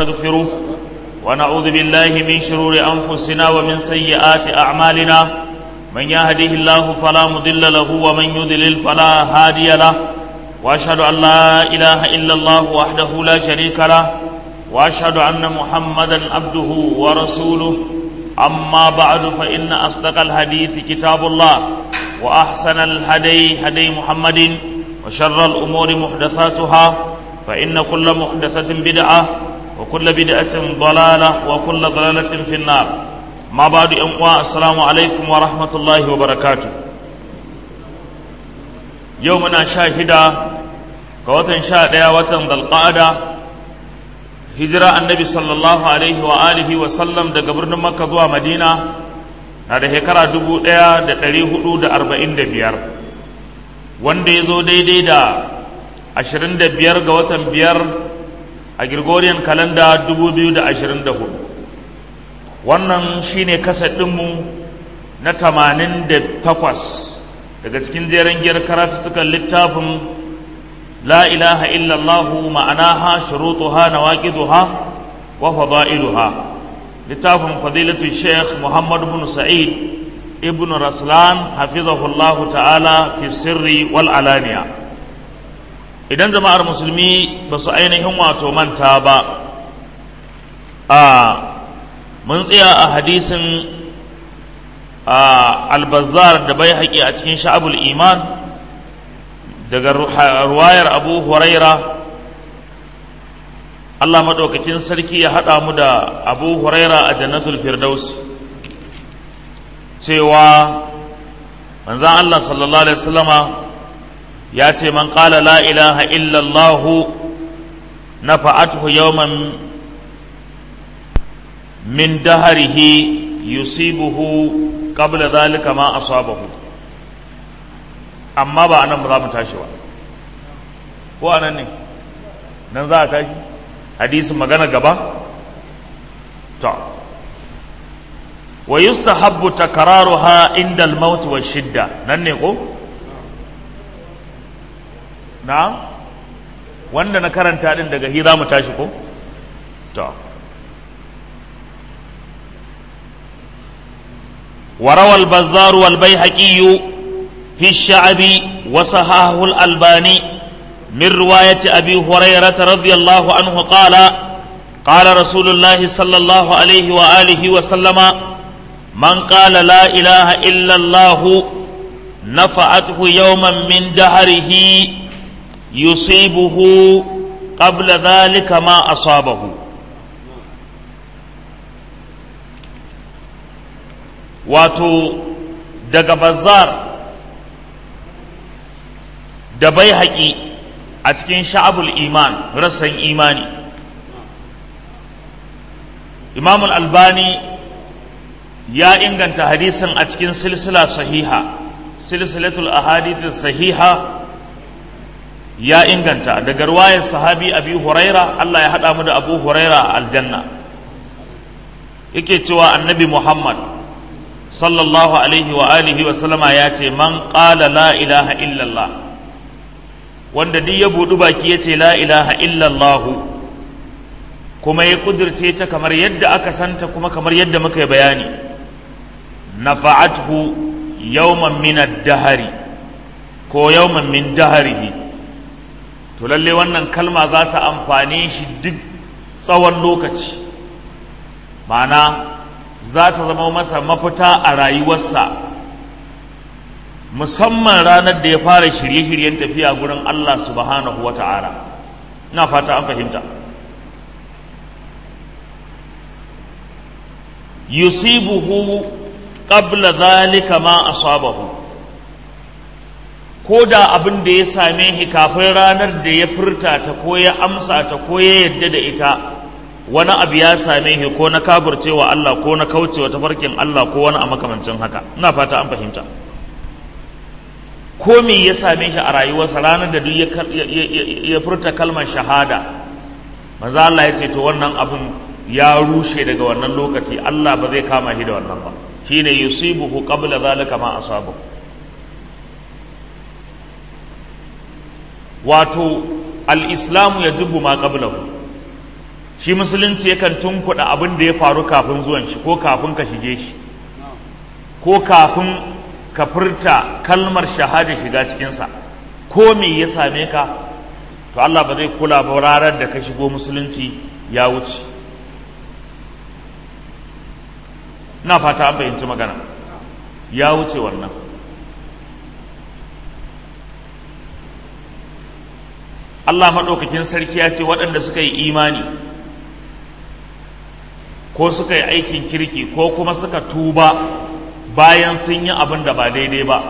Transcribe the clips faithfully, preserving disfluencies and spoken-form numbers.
نستغفره ونعوذ بالله من شرور أنفسنا ومن سيئات أعمالنا من يهده الله فلا مضل له ومن يضلل فلا هادي له وأشهد أن لا إله إلا الله وحده لا شريك له وأشهد أن محمدا عبده ورسوله أما بعد فإن أصدق الحديث كتاب الله وأحسن الهدي هدي محمد وشر الأمور محدثاتها فإن كل محدثة بدعة وكل بدعة ضلالة وكل ضلالة في النار ما بعد أمواء السلام عليكم ورحمة الله وبركاته يومنا شاهدا كوتن شاهدا وتن ذا القعدة هجرة النبي صلى الله عليه وآله وسلم دا قبرنا مكة ذو مدينة هذا هكرا دبو ديا دا تليه دا أربعين دا بيار وان دي زو دي دي دا عشرين دا بيار قوتن بيار a Gregorian calendar dubu biyu da ashirin da hudu. Wannan shine kaset ɗinmu na tamanin da takwas daga cikin jeren giyar karatuttukan littafin La ilaha illallahu ma'anaha shurutuha nawaqiduha wa fadailuha, littafin fadilatu Sheikh Muhammad bin Sa'id ibn Raslan hafizahullahu ta'ala fi sirri wal alaniya. Idan jama'ar musulmi ba su ainihin wato manta ba, a mun tsaya a hadisin albazar da bai haƙi a cikin sha'abul iman daga ruwayar abu huraira. Allah maɗaukakin sarki ya haɗa mu da abu huraira a jannatul firdaus, cewa manzan Allah sallallahu alaihi wasallama ya ce man ƙala la ilaha illallahu na fa'atuhu yawman min daharihi yusibuhu qabla zalika ma asabahu. Amma ba anan za mu tashi ba, ko anan ne nan za a tashi hadisin magana gaba. ta wa yustahabbu takraruha inda al-maut wa shidda, nan ne ko na wanda na karanta din daga hi za mu tashi ko to وروى البزار والبيهقي في الشعب وصححه الألباني من رواية أبي هريرة رضي الله عنه قال قال رسول الله صلى الله عليه وآله وسلم من قال لا إله إلا الله نفعته يوما من دهره yusibuhu qabla dhalika ma asabahu. Wato daga Bazzar da Baihaqi a cikin Sha'abul Iman, rassan imani, Imam al-Albani ya inganta hadisin a cikin silsila sahiha, silsilatul ahadith sahiha, ya inganta daga ruwayar sahabi Abi Huraira, Allah ya haɗa mu da Abu Huraira a aljanna, yake cewa annabi Muhammad sallallahu alaihi wa alihi wa sallama ya ce man qala la ilaha illallah, wanda duk ya buɗu baki ya ce la ilaha illallah kuma ya kudirce ta kamar yadda aka santa kuma kamar yadda muka yi bayani, nafa'athu yawman min ad-dahri ko yawman min dahrihi, to lalle wannan kalma za ta amfane shi duk tsawon lokaci, ma'ana za ta zama masa mafita a rayuwarsa, musamman ranar da ya fara shirye-shiryen tafiya gurin Allah subhanahu wa ta'ala. Ina fata an fahimta. yusibuhu qabla zalika ma asabahu, ko da abin da ya same shi kafin ranar da ya furta ta ko ya amsa ta ko ya yadda da ita, wani abu ya same shi ko na kafircewa Allah ko na kaucewa tafarkin Allah ko wani a makamancin haka. Ina fata an fahimta. Ko me ya same shi a rayuwarsa ranar da duk ya furta kalmar shahada, manzo Allah ya ce to wannan abin ya rushe daga wannan lokaci, Allah ba zai kama shi da wannan ba. Shine yusibuhu qabla zalika ma asabahu. Wato al-islamu yajibu ma qablahu, shi musulunci yakan tunkuɗa abin da ya faru kafin zuwan shi ko kafin ka shige shi ko kafin ka furta kalmar shahada shiga cikinsa ko me ya same ka to Allah ba zai kula ba ranar da ka shigo musulunci ya wuce. na fata an fahimci magana, ya wuce wannan. Allah maɗaukakin sarki ya ce waɗanda suka yi imani ko suka yi aikin kirki ko kuma suka tuba bayan sun yi abin da ba daidai ba,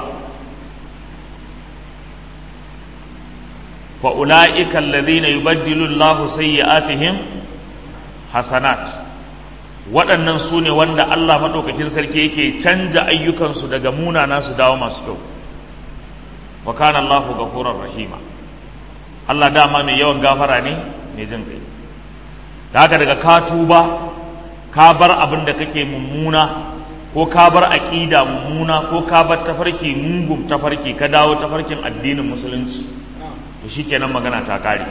fa'ula'ika alladhina yubaddilu Allahu sayyi'atihim hasanat, waɗannan su ne wanda Allah maɗaukakin sarki yake canja ayyukansu daga munana su dawo masu kyau. Wa kana Allahu ghafurur rahima, Allah dama mai yawan gafara ne mai jin kai. Da haka daga ka tuba ka bar abin da kake mummuna ko ka bar aƙida mummuna ko ka bar tafarki mungun tafarki ka dawo tafarkin addinin musulunci, to shikenan magana ta kare.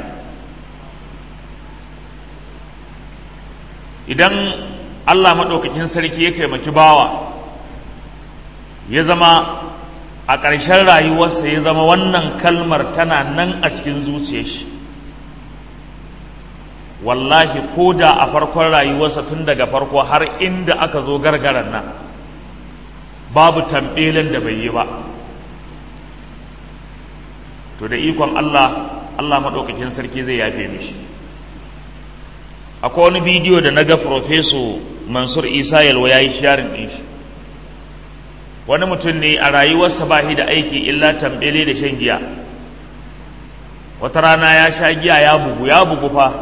Idan Allah maɗaukakin sarki ya taimaki bawa ya zama a ƙarshen rayuwarsa ya zama wannan kalmar tana nan a cikin zuciyar shi, wallahi ko da a farkon rayuwarsa tun daga farko har inda aka zo gargaran nan babu tambelin da bai yi ba, to da ikon Allah Allah maɗaukakin sarki zai yafe mishi. Akwai wani bidiyo da na ga Profeso Mansur Isa Yalwa ya yi sharin ɗin shi. Wani mutum ne a rayuwarsa ba shi da aiki illa tambele da shan giya. Wata rana ya sha giya ya bugu ya bugu fa,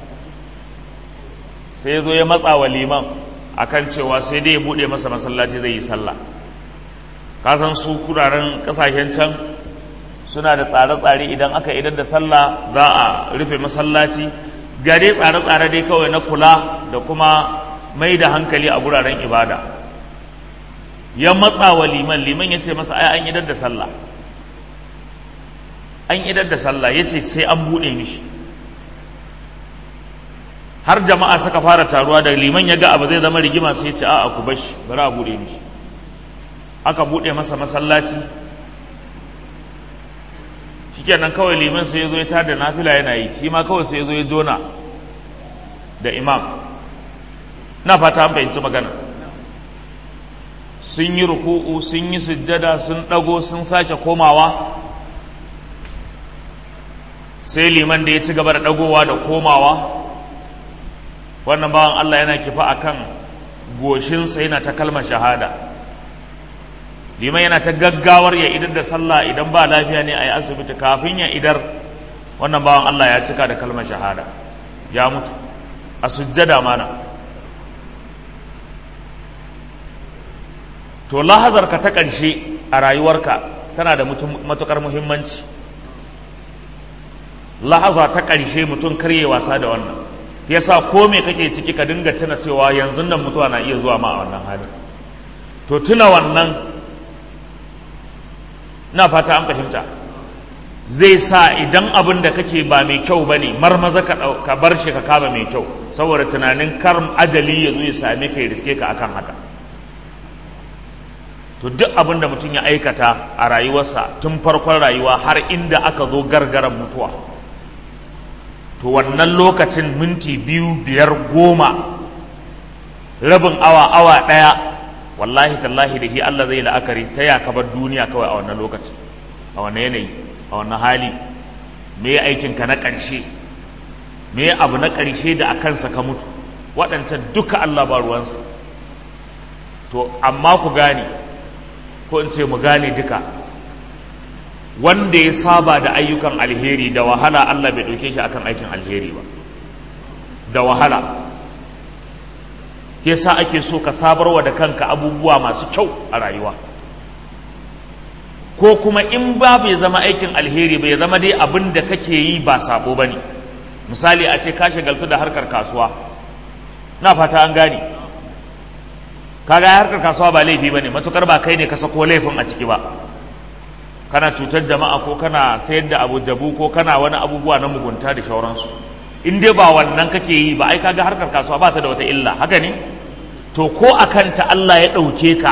sai ya zo ya matsa wa liman akan cewa sai dai ya buɗe masa masallaci zai yi sallah. Ka san su kuraren ƙasashen can suna da tsare-tsare, idan aka idar da sallah za a rufe masallaci, ga dai tsare-tsare dai kawai na kula da kuma mai da hankali a guraren ibada. Ya matsa wa liman, liman ya ce masa ai an idar da sallah, an idar da sallah, ya ce sai an buɗe mishi. Har jama'a suka fara taruwa, da liman ya ga abu zai zama rigima sai ya ce a'a ku bashi, bari a buɗe mishi. Aka buɗe masa masallaci, shikenan kawai liman sai ya zo ya tada nafila yana yi, shi ma kawai sai ya zo ya jona da imam. Na fata an fahimci magana. Sun yi ruku'u, sun yi sujjada, sun ɗago, sun sake komawa, sai liman da ya ci gaba da ɗagowa da komawa, wannan bawan Allah yana kifa akan goshinsa yana ta kalmar shahada. Liman yana ta gaggawar ya idar da sallah, idan ba lafiya ne a yi asibiti, kafin ya idar wannan bawan Allah ya cika da kalmar shahada, ya mutu a sujjada mana. To lahazarka ta ƙarshe a rayuwarka tana da matuƙar muhimmanci. Lahaza ta ƙarshe mutum karye wasa da wannan, yasa ko me kake ciki ka dinga tuna cewa yanzu nan mutuwa na iya zuwa ma a wannan hali. To tuna wannan, na fata an fahimta, zai sa idan abin da kake ba mai kyau ba ne, marmaza ka bar shi ka kama mai kyau, saboda tunanin kar ajali ya zo ya same ka ya riske ka akan haka. To duk abin da mutum ya aikata a rayuwarsa tun farkon rayuwa har inda aka zo gargaran mutuwa, to wannan lokacin minti biyu biyar goma rabin awa awa ɗaya, wallahi tallahi da shi Allah zai la'akari ta ya ka bar duniya kawai a wannan lokacin, a wannan yanayi, a wannan hali. Me ya aikinka na ƙarshe, me ya abu na ƙarshe da a kansa ka mutu, waɗancan duka Allah ba ruwansa. To amma ku gane, ko in ce mu gane duka, wanda ya saba da ayyukan alheri da wahala Allah bai ɗauke shi akan aikin alheri ba, da wahala. Yasa ake so ka sabarwa da kanka abubuwa masu kyau a rayuwa, ko kuma in ba bai zama aikin alheri bai zama dai abin da kake yi ba sabo ba ne. Misali a ce ka shagaltu da harkar kasuwa, na fata an gane, kaga harkar kasuwa ba laifi bane matukar ba kai ne ka sako laifin a ciki ba, kana cutar jama'a ko kana sayar da abu jabu ko kana wani abubuwa na mugunta da shauransu. in dai ba wannan kake yi ba, ai kaga harkar kasuwa ba ta da wata illa, haka ne? To ko akan ta Allah ya ɗauke ka,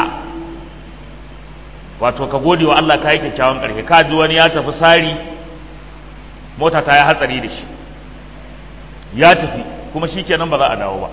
wato ka gode wa Allah ka yi kyakkyawan ƙarshe. Ka ji wani ya tafi sari, mota ta yi hatsari da shi, ya tafi kuma shi kenan ba za a dawo ba.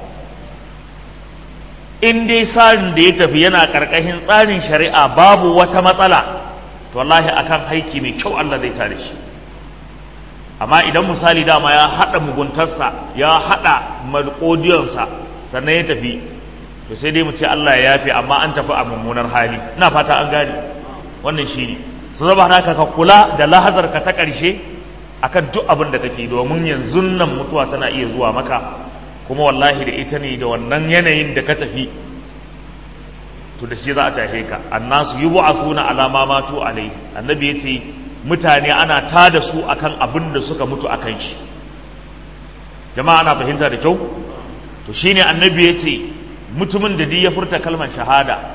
In dai tsarin da ya tafi yana ƙarƙashin tsarin shari'a babu wata matsala, to wallahi akan haiki mai kyau Allah zai tare shi. Amma idan misali dama ya haɗa muguntarsa, ya haɗa malƙodiyonsa, sannan ya tafi, to sai dai mu ce Allah ya yafe, amma an tafi a mummunar hali. Ina fata an gane wannan shi ne. Su zaba haka ka kula da lahazarka ta ƙarshe akan duk abin da kake, domin yanzu nan mutuwa tana iya zuwa maka, kuma wallahi da ita ne, da wannan yanayin da ka tafi, to da shi za a tahe ka. Annasu yub'athuna ala ma matu alai. Annabi yace mutane ana tada su akan abin da suka mutu akan shi. Jama'a ana fahimta da kyau? To shine annabi yace mutumin da duk ya furta kalmar shahada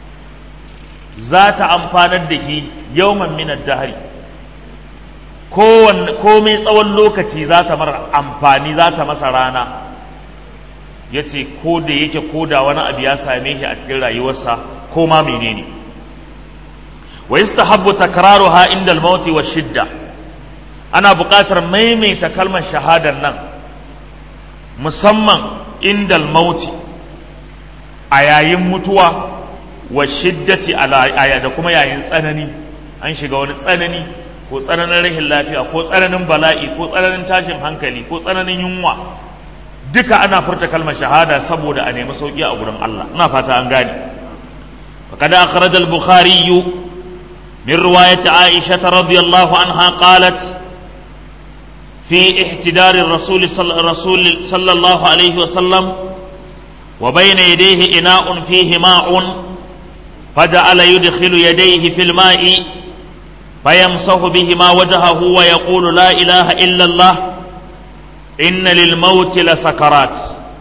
za ta amfanar da shi yawman min ad-dahri, komai tsawon lokaci za ta mara amfani, za ta masa rana. Ya ce ko da yake ko da wani abu ya same shi a cikin rayuwarsa, ko ma menene. Wa yastahabbu takraruha inda al-maut wa shidda. Ana buƙatar maimaita kalmar shahadar nan musamman inda al-maut, a yayin mutuwa, wa shiddati ala da kuma yayin tsanani. An shiga wani tsanani, ko tsananin rashin lafiya, ko tsananin bala'i, ko tsananin tashin hankali, ko tsananin yunwa, duka ana furta kalmar shahada saboda a nemi sauki a gurin Allah. Ina fata an gane. faqad akhraj al-bukhari min riwayat aisha radhiyallahu anha qalat fi ihtidar ar-rasul sallallahu alayhi wa sallam wa bayna yadayhi ina'un fihi ma'un faja'ala yudkhilu yadayhi fil ma'i fayamsahu bihima wajhahu wa yaqulu la ilaha illa Allah inna lil mauti la sakarat.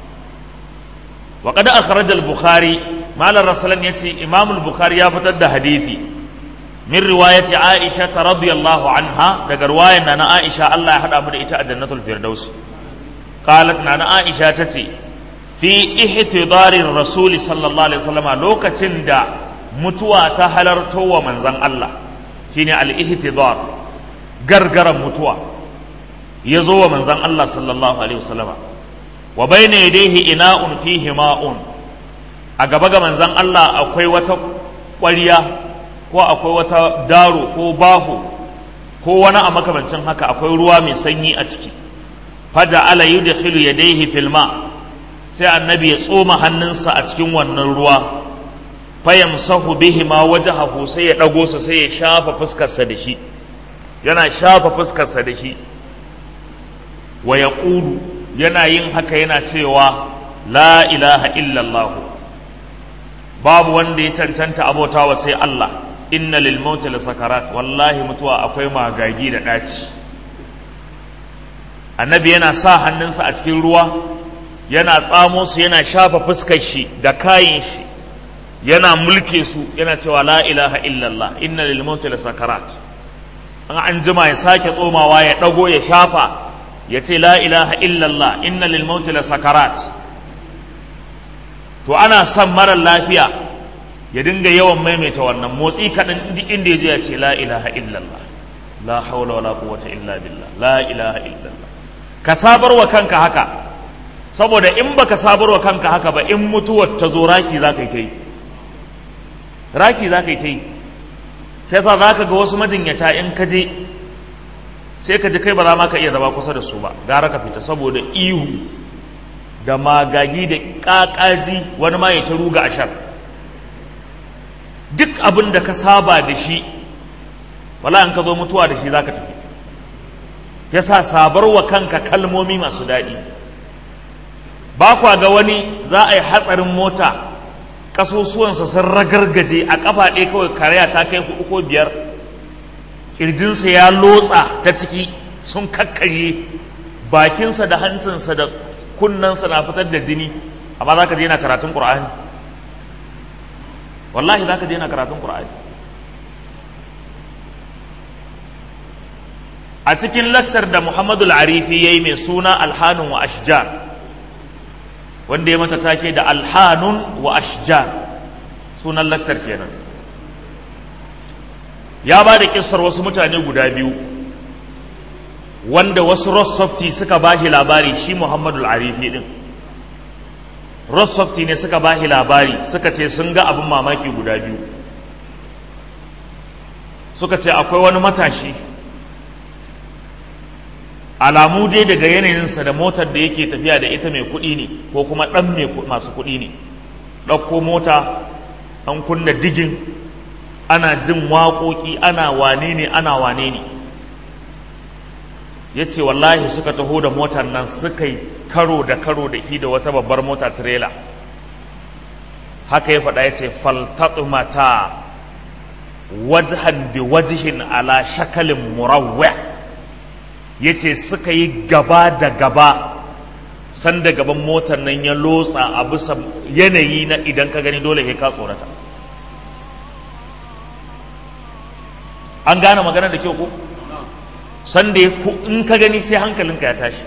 Wa qad akhraj al bukhari, malar rasulan yace imam al bukhari ya fitar da hadisi min riwayati aisha radhiyallahu anha, daga riwayar na aisha Allah ya hada mu da ita a jannatul firdaus. Qalat na aisha tace fi ihtidarir rasul sallallahu alaihi wasallam, lokacin da mutuwa ta halarto wa manzon Allah, shine al ihtidar, gargaran mutuwa ya zo wa manzan Allah sallallahu alaihi wasallama. Wa bayna yadayhi ina'un fihi ma'un, a gaba ga manzan Allah akwai wata ƙwariya, ko akwai wata daro ko baho ko wani a makamancin haka, akwai ruwa mai sanyi a ciki. Faja'ala yudkhilu yadayhi fil ma', sai annabi ya tsoma hannunsa a cikin wannan ruwa. Fayamsahu bihima wajhahu, sai ya dago su, sai ya shafa fuskarsa da shi, yana shafa fuskarsa da shi. Wa yaqulu, yana yin haka yana cewa la ilaha illallah, babu wanda ya cancanta abotawa sai Allah, inna lil mauti la sakarat, wallahi mutuwa akwai magagi da daci. Annabi yana sa hannunsa a cikin ruwa, yana tsamo su, yana shafa fuskar shi da kayin shi, yana mulke su, yana cewa la ilaha illallah inna lil mauti la sakarat. An an jima ya sake tsomawa, ya dago, ya shafa, ya ce la ilaha illallah inna lil mauti la sakarat. To ana son marar lafiya ya dinga yawan maimaita wannan motsi kaɗan, duk inda ya je ya ce la ilaha illallah, la haula wala quwwata illa billah, la ilaha illallah. Ka sabar wa kanka haka, saboda in baka sabar wa kanka haka ba, in mutuwar ta zo raki za ka yi ta yi, raki za ka yi ta yi. Shi yasa za ka ga wasu majinyata in ka je sai ka ji kai ba za ma ka iya zama kusa da su ba, gara ka fita, saboda ihu da magagi da ƙaƙaji, wani ma ya ta ruga ashar. Duk abin da ka saba da shi, wala in ka zo mutuwa da shi za ka tafi. Yasa sabar wa kanka kalmomi masu daɗi. Ba kwa ga wani za a yi hatsarin mota, ƙasusuwansa sun ragargaje, a ƙafa ɗaya kawai karaya ta kai huɗu ko biyar, ƙirjinsa ya lotsa ta ciki sun kakkarye, bakinsa da hancinsa da kunnensa na fitar da jini, amma za ka je yana karatun ƙur'ani. Wallahi za ka je yana karatun ƙur'ani. a cikin lakcar da Muhammadu al-Arifi yayi mai suna alhanun wa ashjar, wanda ya mata take da alhanun wa ashjar, sunan lakcar kenan, ya ba da kissar wasu mutane guda biyu wanda wasu Rossofti suka ba shi labari, shi Muhammadu al-Arifi din Rossofti ne suka ba shi labari, suka ce sun ga abin mamaki guda biyu. Suka ce akwai wani matashi, alamu dai daga yanayinsa da motar da yake tafiya da ita mai kuɗi ne ko kuma ɗan masu kuɗi ne. Ɗauko mota an kunna digin, ana jin waƙoƙi, ana wane ne ana wane ne. Ya ce wallahi suka taho da motar nan suka yi karo da karo da shi da wata babbar mota tirela. Haka ya faɗa, ya ce faltatumata wajhan bi wajhin ala shakalin murawwa, ya ce suka yi gaba da gaba, sanda gaban motar nan ya lotsa a bisa yanayi na idan ka gani dole ka tsorata. An gane magana da kyau ko? Sanda in ka gani sai hankalinka ya tashi.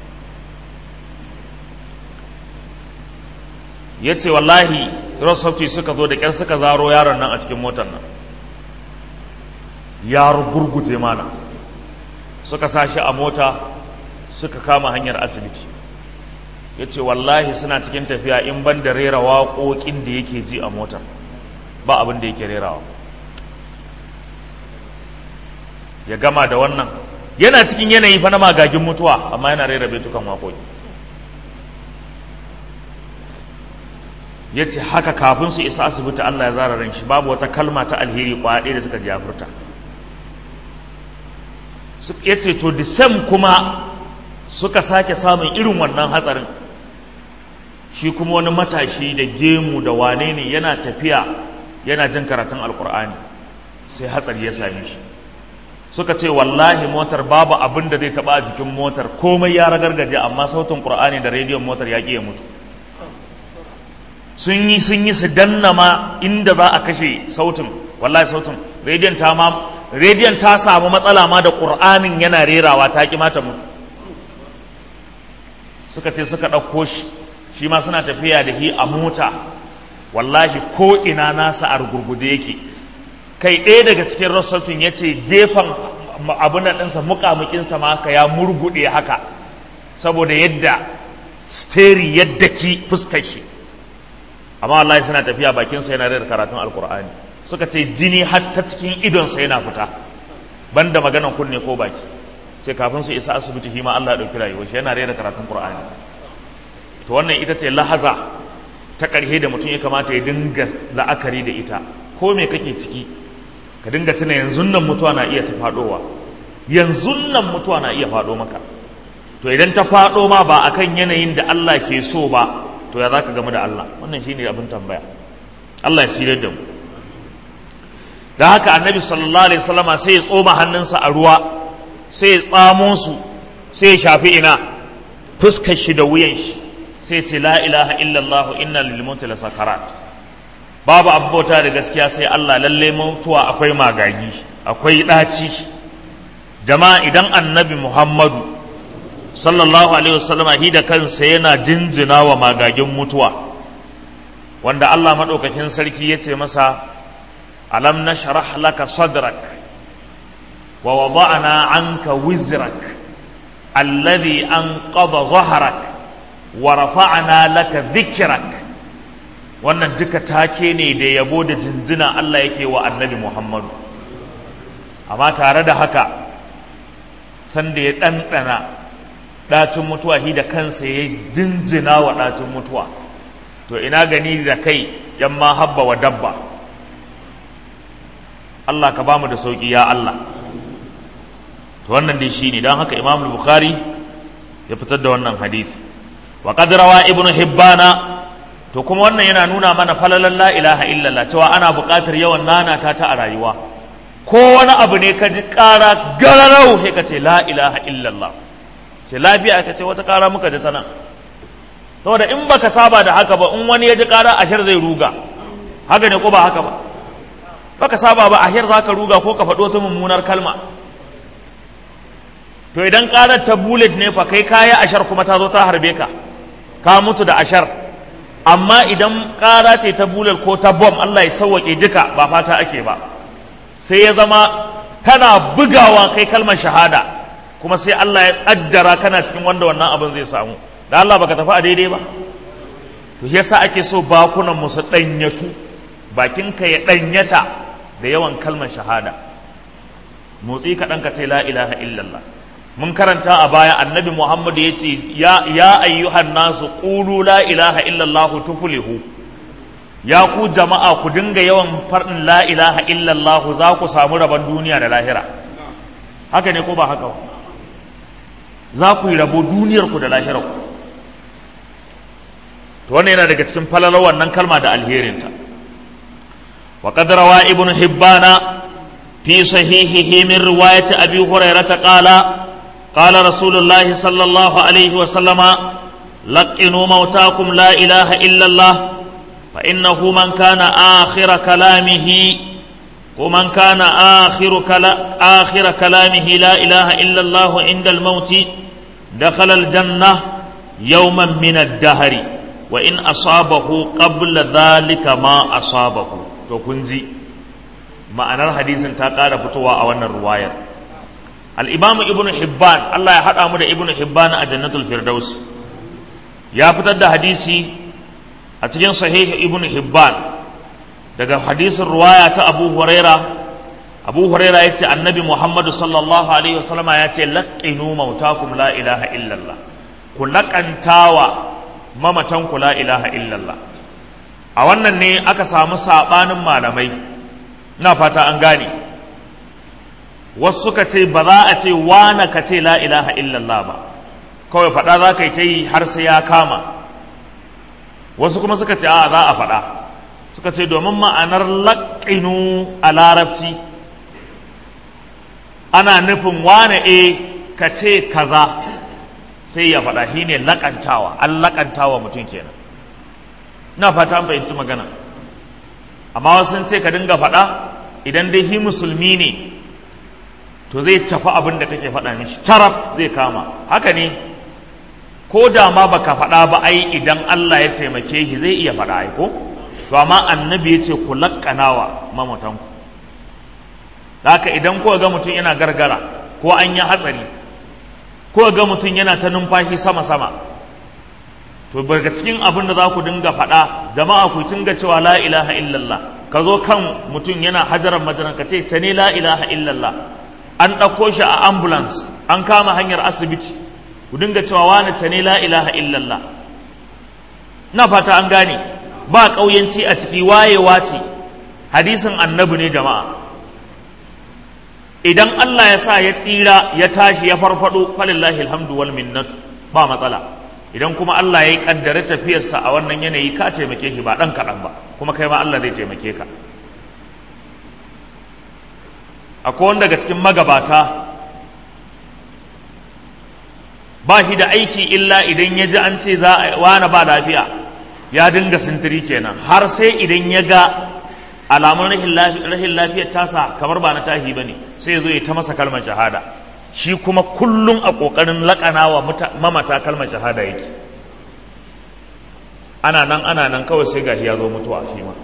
Ya ce wallahi Rossofti suka zo da ƙyar suka zaro yaron nan a cikin motar nan, ya gurguje mana, suka sa shi a mota suka kama hanyar asibiti. Ya ce wallahi suna cikin tafiya in ban da rera waƙoƙin da yake ji a motar ba abin da yake rerawa. Ya gama da wannan, yana cikin yanayi fa na magagin mutuwa, amma yana rera baitukan waƙoƙi. Ya ce haka kafin su isa asibiti Allah ya zara ran shi, babu wata kalma ta alheri kwaya ɗaya da suka ji ya furta. Ya ce to the same kuma suka sake samun irin wannan hatsarin, shi kuma wani matashi da gemu da wane ne yana tafiya yana jin karatun alkur'ani, sai hatsari ya same shi. Suka ce wallahi motar babu abin da zai taba a jikin motar, komai ya ragargaje, amma sautin qur'ani da rediyon motar ya ƙi ya mutu. Sun yi sun yi su danna ma inda za a kashe sautin, wallahi sautin rediyon ta ma rediyon ta samu matsala ma da ƙur'anin yana rerawa, ta ƙi mata mutu. Suka ce suka ɗauko shi, shi ma suna tafiya da shi a mota, wallahi ko ina nasa a rugurgude yake. Kai ɗaya daga cikin Rossoftin ya ce gefen abin ɗinsa muƙamuƙinsa ma haka ya murguɗe haka, saboda yadda steri yadda ki fuskar shi. Amma wallahi suna tafiya bakinsa yana rera karatun alƙur'ani. Suka ce jini har ta cikin idonsa yana fita, banda maganan kunne ko baki. Sai kafin su isa asibiti shi ma Allah ya ɗauki rayuwar shi, yana rera karatun Qur'ani. To wannan ita ce lahaza ta ƙarshe da mutum ya kamata ya dinga la'akari da ita. Ko me kake ciki, ka dinga tuna yanzu nan mutuwa na iya ta faɗowa, yanzu nan mutuwa na iya faɗo maka. To idan ta faɗo ma ba akan yanayin da Allah ke so ba, to ya za ka gamu da Allah? Wannan shine abin tambaya. Allah ya shirye da mu. Da haka annabi sallallahu alaihi wasallama sai ya tsoma hannunsa a ruwa, sai ya tsamo su, sai ya shafi ina fuskar shi da wuyan shi, sai ce la ilaha illallah inna lil mauti la sakarat. Babu abubuwa da gaskiya sai Allah, lalle mutuwa akwai magagi, akwai daci. Jama'a, idan annabi Muhammadu sallallahu alaihi wasallama hi da kansa yana jinjina wa magagin mutuwa, wanda Allah madaukakin sarki ya ce masa alam nashrah laka sadrak wa wada'na anka wizrak alladhi anqadha dhahrak wa rafa'na laka dhikrak. Wannan duka take ne da yabo da jinjina Allah yake wa annabi Muhammadu. Amma tare da haka, sanda ya ɗanɗana ɗacin mutuwa shi da kansa ya jinjina wa ɗacin mutuwa, to ina gani da kai yamma habba wa dabba. Allah ka bamu da sauki ya Allah. To wannan dai shine, dan haka Imam Bukhari ya fitar da wannan hadisi. Wa qad rawa Ibn Hibbana, to kuma wannan yana nuna mana falalan la ilaha illallah, cewa ana buƙatar yawan nanata ta a rayuwa. Ko wani abu ne ka ji ƙara gararau sai ka ce la ilaha illallah, ce lafiya ka ce wata ƙara muka ji ta nan. Saboda in baka saba da haka ba, in wani ya ji ƙara ashar zai ruga, haka ne ko ba haka ba? Baka saba ba ashar za ka ruga ko ka faɗo ta mummunar kalma. to idan ƙarar ta bullet ne fa kai kaya ashar kuma ta zo ta harbe ka ka mutu da ashar. Amma idan ƙara ce ta bullet ko ta bom, Allah ya sauwaƙe duka ba fata ake ba, sai ya zama kana bugawa kai kalmar shahada kuma sai Allah ya ƙaddara kana cikin wanda wannan abin zai samu, da Allah baka tafi a daidai ba. To yasa ake so bakunan musu ɗanyatu, bakinka ya ɗanyata da yawan kalmar shahada. Motsi kaɗan ka ce la ilaha illallah. Mun karanta a baya annabi Muhammad ya ce ya, ya ayyuhan nasu qulu la ilaha illallah tuflihu. Ya ku jama'a ku dinga yawan faɗin la ilaha illallah za ku samu rabon duniya da lahira. Haka ne ko ba haka ba? Za ku yi rabo duniyarku da lahirarku. To wannan yana daga cikin falalar wannan kalma da alherinta. Wa qad rawa ibnu hibbana fi sahihihi min riwayati abi hurairah qala qala rasulullahi sallallahu alaihi wa sallama laqinu mautakum la ilaha illa allah fa innahu man kana akhir kalamihi ومن كان آخر كلا آخر كلامه لا إله إلا الله عند الموت دخل الجنة يوما من الدهر وإن أصابه قبل ذلك ما أصابه. to kun ji ma'anar hadisin ta ƙara fitowa a wannan ruwayar. al-Imam Ibn Hibban, Allah ya haɗa mu da Ibn Hibban a Jannatul Firdaus, ya fitar da hadisi a cikin Sahih Ibn Hibban daga hadisin ruwaya ta Abu Huraira. Abu Huraira ya ce annabi Muhammadu sallallahu alaihi wasallama ya ce laqinu mautakum la ilaha illallah, ku laƙantawa mamatanku la ilaha illallah. A wannan ne aka samu saɓanin malamai, na fata an gane. Wasu suka ce ba za a ce wane ka ce la ilaha illallah ba, kawai faɗa za ka yi ta yi har sai ya kama. Wasu kuma suka ce a za a faɗa, suka ce domin ma'anar laƙinu a larabci ana nufin wane e ka ce kaza sai ya faɗa, shi ne laƙantawa, an laƙantawa mutum kenan. na fata an fahimci magana. Amma wasu sun ce ka dinga faɗa idan dai hi musulmi ne to zai tafi abin da kake faɗa mishi taraf zai kama. Haka ne, ko da ma baka faɗa ba ai idan Allah ya taimake shi zai iya faɗa ai ko. To amma annabi ya ce ku laƙanawa mamatanku. Haka idan ko ga mutum yana gargara ko an yi hatsari ko ga mutum yana ta numfashi sama-sama, to daga cikin abin da za ku dinga faɗa jama'a ku dinga cewa la ilaha illallah. Ka zo kan mutum yana hajaran majaran ka ce ta ne la ilaha illallah, an ɗauko shi a ambulance an kama hanyar asibiti ku dinga cewa wani ta ne la ilaha illallah. Na fata an gane, ba ƙauyanci a ciki, wayewa ce, hadisin annabi ne jama'a. Idan Allah ya sa ya tsira ya tashi ya farfado falillahi alhamdu wal minnatu, ba matsala. Idan kuma Allah ya yi kaddare tafiyarsa a wannan yanayi ka taimake shi ba ɗan kaɗan ba, kuma kai ma Allah zai taimake ka. Akwai wanda daga cikin magabata ba shi da aiki illa idan ya ji an ce za a wani ba lafiya ya dinga sintiri kenan, har sai idan ya ga alamun rahin lafiyar tasa kamar ba na tahi ba ne sai ya zo ya ta masa kalmar shahada. Shi kuma kullum a ƙoƙarin laƙana wa mamata kalmar shahada yake. Ana nan ana nan kawai sai gashi ya zo mutuwa shi ma.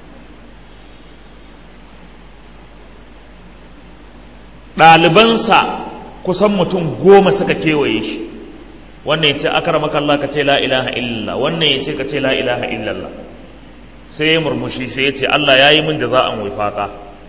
Ɗalibansa kusan mutum goma suka kewaye shi, wannan ya ce akramaka Allah ka ce la ilaha illallah, wannan ya ce ka ce la ilaha illallah. Sai ya murmushi sai ya ce Allah ya yi min jaza'an wifaqa,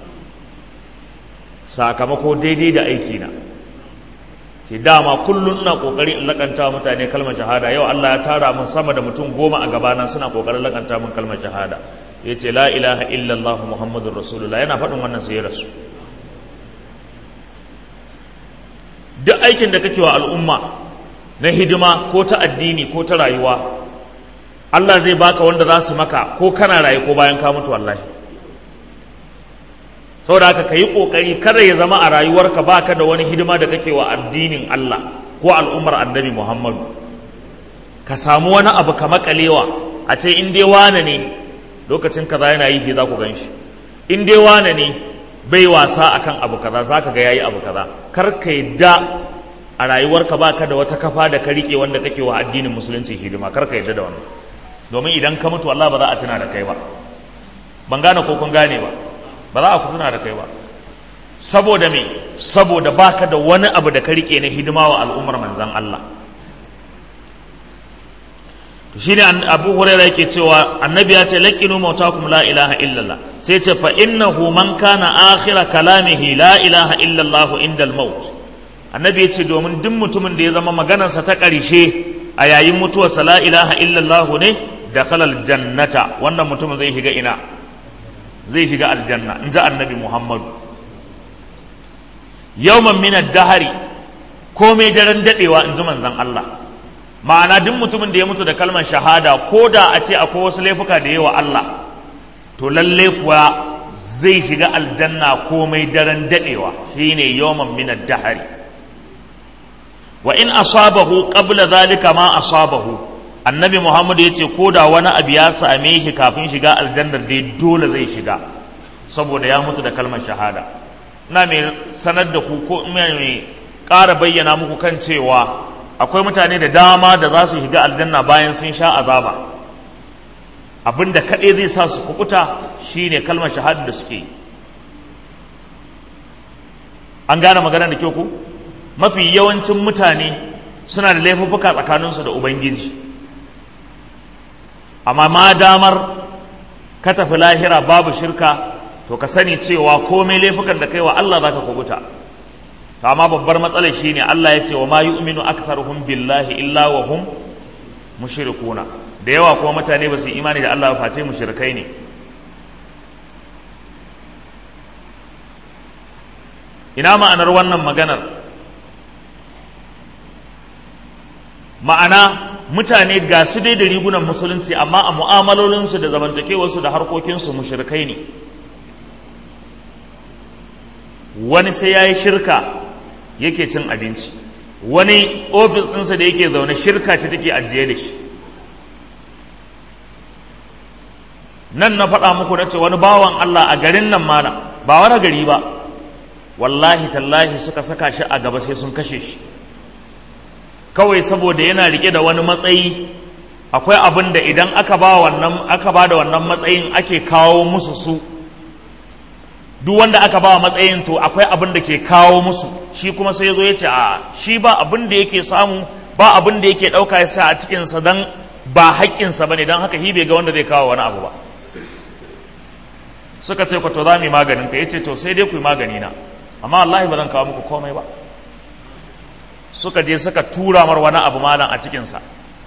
sakamako daidai da aikina. Ce dama kullum ina kokari in lakanta mutane kalmar shahada, yau Allah ya tara min sama da mutum goma a gabana suna kokarin lakanta min kalmar shahada. Ya ce la ilaha illallah muhammadur rasulullah, yana faɗin wannan sai ya rasu. Duk aikin da kake wa al'umma na hidima ko ta addini ko ta rayuwa, Allah zai baka wanda za su maka ko kana raye ko bayan ka mutu wallahi. Saboda haka ka yi ƙoƙari kada ya zama a rayuwarka baka da wani hidima da kake wa addinin Allah ko al'ummar annabi Muhammadu. Ka samu wani abu ka makalewa a ce in dai wane ne lokacin kaza yana yi za ku gan shi, in dai wane ne bai wasa akan abu kaza za ka ga yayi abu kaza. Kar ka yadda a rayuwarka baka da wata kafa da ka rike wanda kake wa addinin musulunci hidima, kar ka yarda da wannan, domin idan ka mutu Allah ba za a tuna da kai ba. Ban gane ko kun gane ba, ba za a ku tuna da kai ba. Saboda me? Saboda baka da wani abu da ka rike na hidima wa al'ummar manzon Allah. Shine Abu Hurairah yake cewa annabi ya ce laqinu mautakum la ilaha illallah, sai ce fa innahu man kana akhira kalamihi la ilaha illallah indal maut. Annabi ya ce domin duk mutumin da ya zama maganarsa ta ƙarshe a yayin mutuwarsa la ilaha illallah ne, dakhala aljannata, wannan mutumin zai shiga ina? Zai shiga aljanna, in ji annabi Muhammadu. Yawman min ad-dahri, komai daren dadewa, in ji manzon Allah. Ma'ana duk mutumin da ya mutu da kalmar shahada, ko da a ce akwai wasu laifuka da yawa Allah, to lalle kuwa zai shiga aljanna komai daren dadewa, shine yawman min ad-dahri. Wa in asabahu qabla dhalika ma asabahu, annabi Muhammad yace ko da wani abu ya same shi kafin shiga aljannar dai dole zai shiga, saboda ya mutu da kalmar shahada. Ina mai sanar da ku ko mai ƙara bayyana muku kan cewa akwai mutane da dama da za su shiga aljanna bayan sun sha azaba, abinda kaɗai zai sa su kukuta shine kalmar shahada da suke. An gane magana da kyau ku? Mafi yawancin mutane suna da laifuffuka tsakaninsu da Ubangiji, amma ma damar ka tafi lahira babu shirka, to ka sani cewa komai laifukan da kai wa Allah za ka kubuta. Amma babbar matsalar shi ne Allah ya ce wa ma yu'minu aktharuhum billahi illa wa hum mushrikuna, da yawa kuma mutane ba su imani da Allah ba face mushrikai ne. Ina ma'anar wannan maganar? Ma'ana mutane ga su dai da rigunan musulunci, amma a mu'amalolinsu da zamantakewarsu da harkokinsu mushrikai ne. Wani sai ya yi shirka yake cin abinci, wani ofis ɗinsa da yake zaune shirka ce take ajiye da shi. Nan na faɗa muku na ce wani bawan Allah a garin nan mana, ba wani gari ba, wallahi tallahi suka saka shi a gaba sai sun kashe shi, kawai saboda yana rike da wani matsayi. Akwai abin da idan aka ba wannan aka ba da wannan matsayin ake kawo musu su, duk wanda aka ba matsayin to akwai abin da ke kawo musu, shi kuma sai ya zo ya ce a shi ba abin da yake samu, ba abin da yake ɗauka ya sa a cikinsa don ba haƙƙinsa ba ne, don haka hibe ga wanda zai kawo wani abu ba. Suka ce ku to za mu yi maganin ka, ya ce to sai dai ku yi magani na, amma wallahi ba zan kawo muku komai ba. Suka je suka tura mar wani abu malam a cikinsa,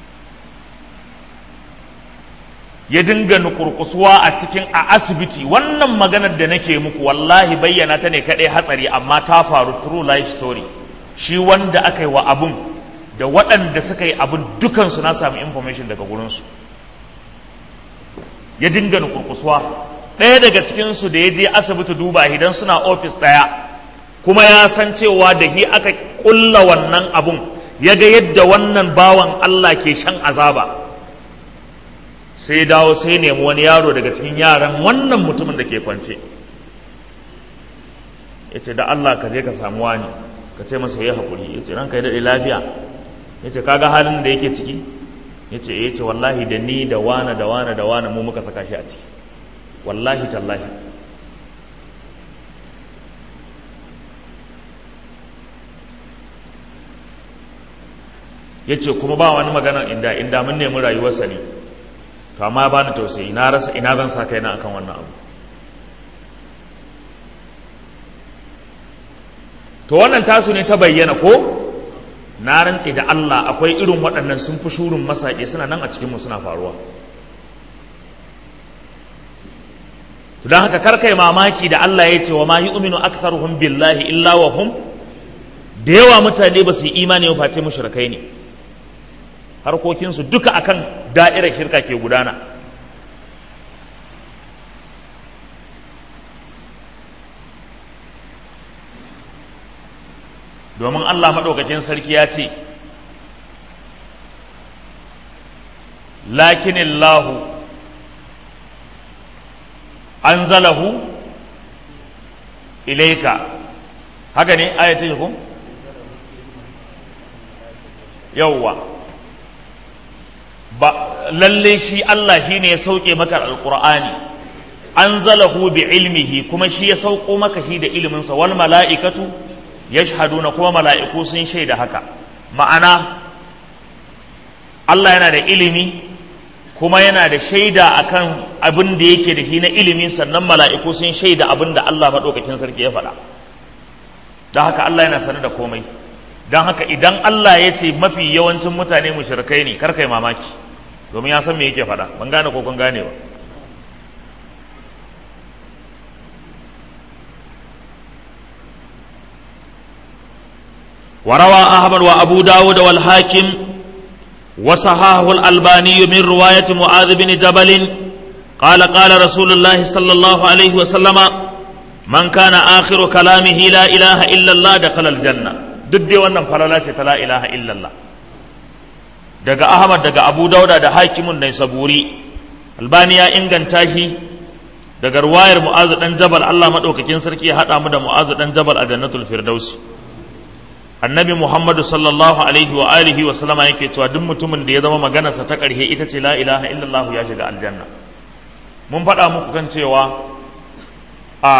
ya dinga nukurkusuwa a cikin a asibiti. Wannan maganar da nake muku wallahi bayyana ta ne kaɗai hatsari, amma ta faru, true life story. Shi wanda aka yi wa abun da waɗanda suka yi abun dukansu na sami information daga gurinsu. Ya dinga nukurkusuwa. Ɗaya daga cikinsu da ya je asibiti duba idan suna ofis ɗaya, kuma ya san cewa da hi aka ƙulla wannan abun, ya ga yadda wannan bawan Allah ke shan azaba, sai dawo sai nemi wani yaro daga cikin yaran wannan mutumin da ke kwance, ya ce da Allah ka je ka samu wani ka ce masa ya haƙuri. Ya ce ranka ya daɗe lafiya? Ya ce kaga halin da yake ciki? Ya ce ya ce wallahi da ni da wane da wane da wane mu muka saka shi a ciki, wallahi tallahi. Ya ce kuma ba wani magana inda inda mun nemi rayuwarsa ne, to amma ba ni tausayi, na rasa ina zan sa kaina akan wannan abu. To wannan tasu ne ta bayyana ko? Na rantse da Allah akwai irin waɗannan sun fi shurin masaƙi, suna nan a cikinmu suna faruwa. Don haka karkai mamaki da Allah ya ce wa ma yu'minu aktharuhum billahi illa wa hum, da yawa mutane ba su yi imani ba face mushrikai ne, harkokinsu duka akan da'irar shirka ke gudana. Domin Allah maɗaukakin sarki ya ce lakinillahu anzalahu ilaika, haka ne ayatin ko? yawwa ba lalle shi Allah shine ya sauke maka alqur'ani anzalahu bi ilmihi kuma shi ya sauko maka shi da ilimin sa wal mala'ikatu yashhaduna kuma mala'iku sun shaida haka ma'ana Allah yana da ilimi kuma yana da shaida akan abin da yake da shi na ilimi sannan mala'iku sun shaida abin da Allah madaukakin sarki ya faɗa don haka Allah yana sanar da komai don haka idan Allah ya ce mafi yawancin mutane mushrikai ne kar kai mamaki domin ya san me yake faɗa ban gane ko kun gane ba وروى أحمد وأبو داود والحاكم وصححه الألباني من رواية معاذ بن جبل قال قال رسول الله صلى الله عليه وسلم من كان آخر كلامه لا إله إلا الله دخل الجنة ضد wannan falala ce ta la ilaha illallah daga Ahmad daga Abu Dauda da Hakimun Naisaburi Albani ya inganta shi daga ruwayar Mu'az dan Jabal Allah madaukakin sarki ya hada mu da Mu'az dan Jabal a Jannatul Firdaus Annabi Muhammad sallallahu alaihi wa alihi wa sallama yake cewa duk mutumin da ya zama maganarsa ta ƙarshe ita ce la ilaha illallah ya shiga aljanna mun faɗa muku kan cewa a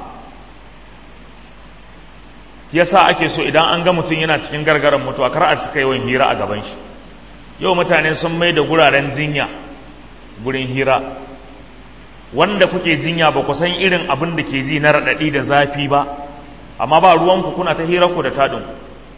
yasa ake so idan an ga mutum yana cikin gargaran mutuwa kar a cika yawan hira a gaban shi yau mutane sun mai da guraren jinya gurin hira wanda kuke jinya ba ku san irin abin da ke ji na raɗaɗi da zafi ba amma ba ruwanku kuna ta hirarku da taɗinku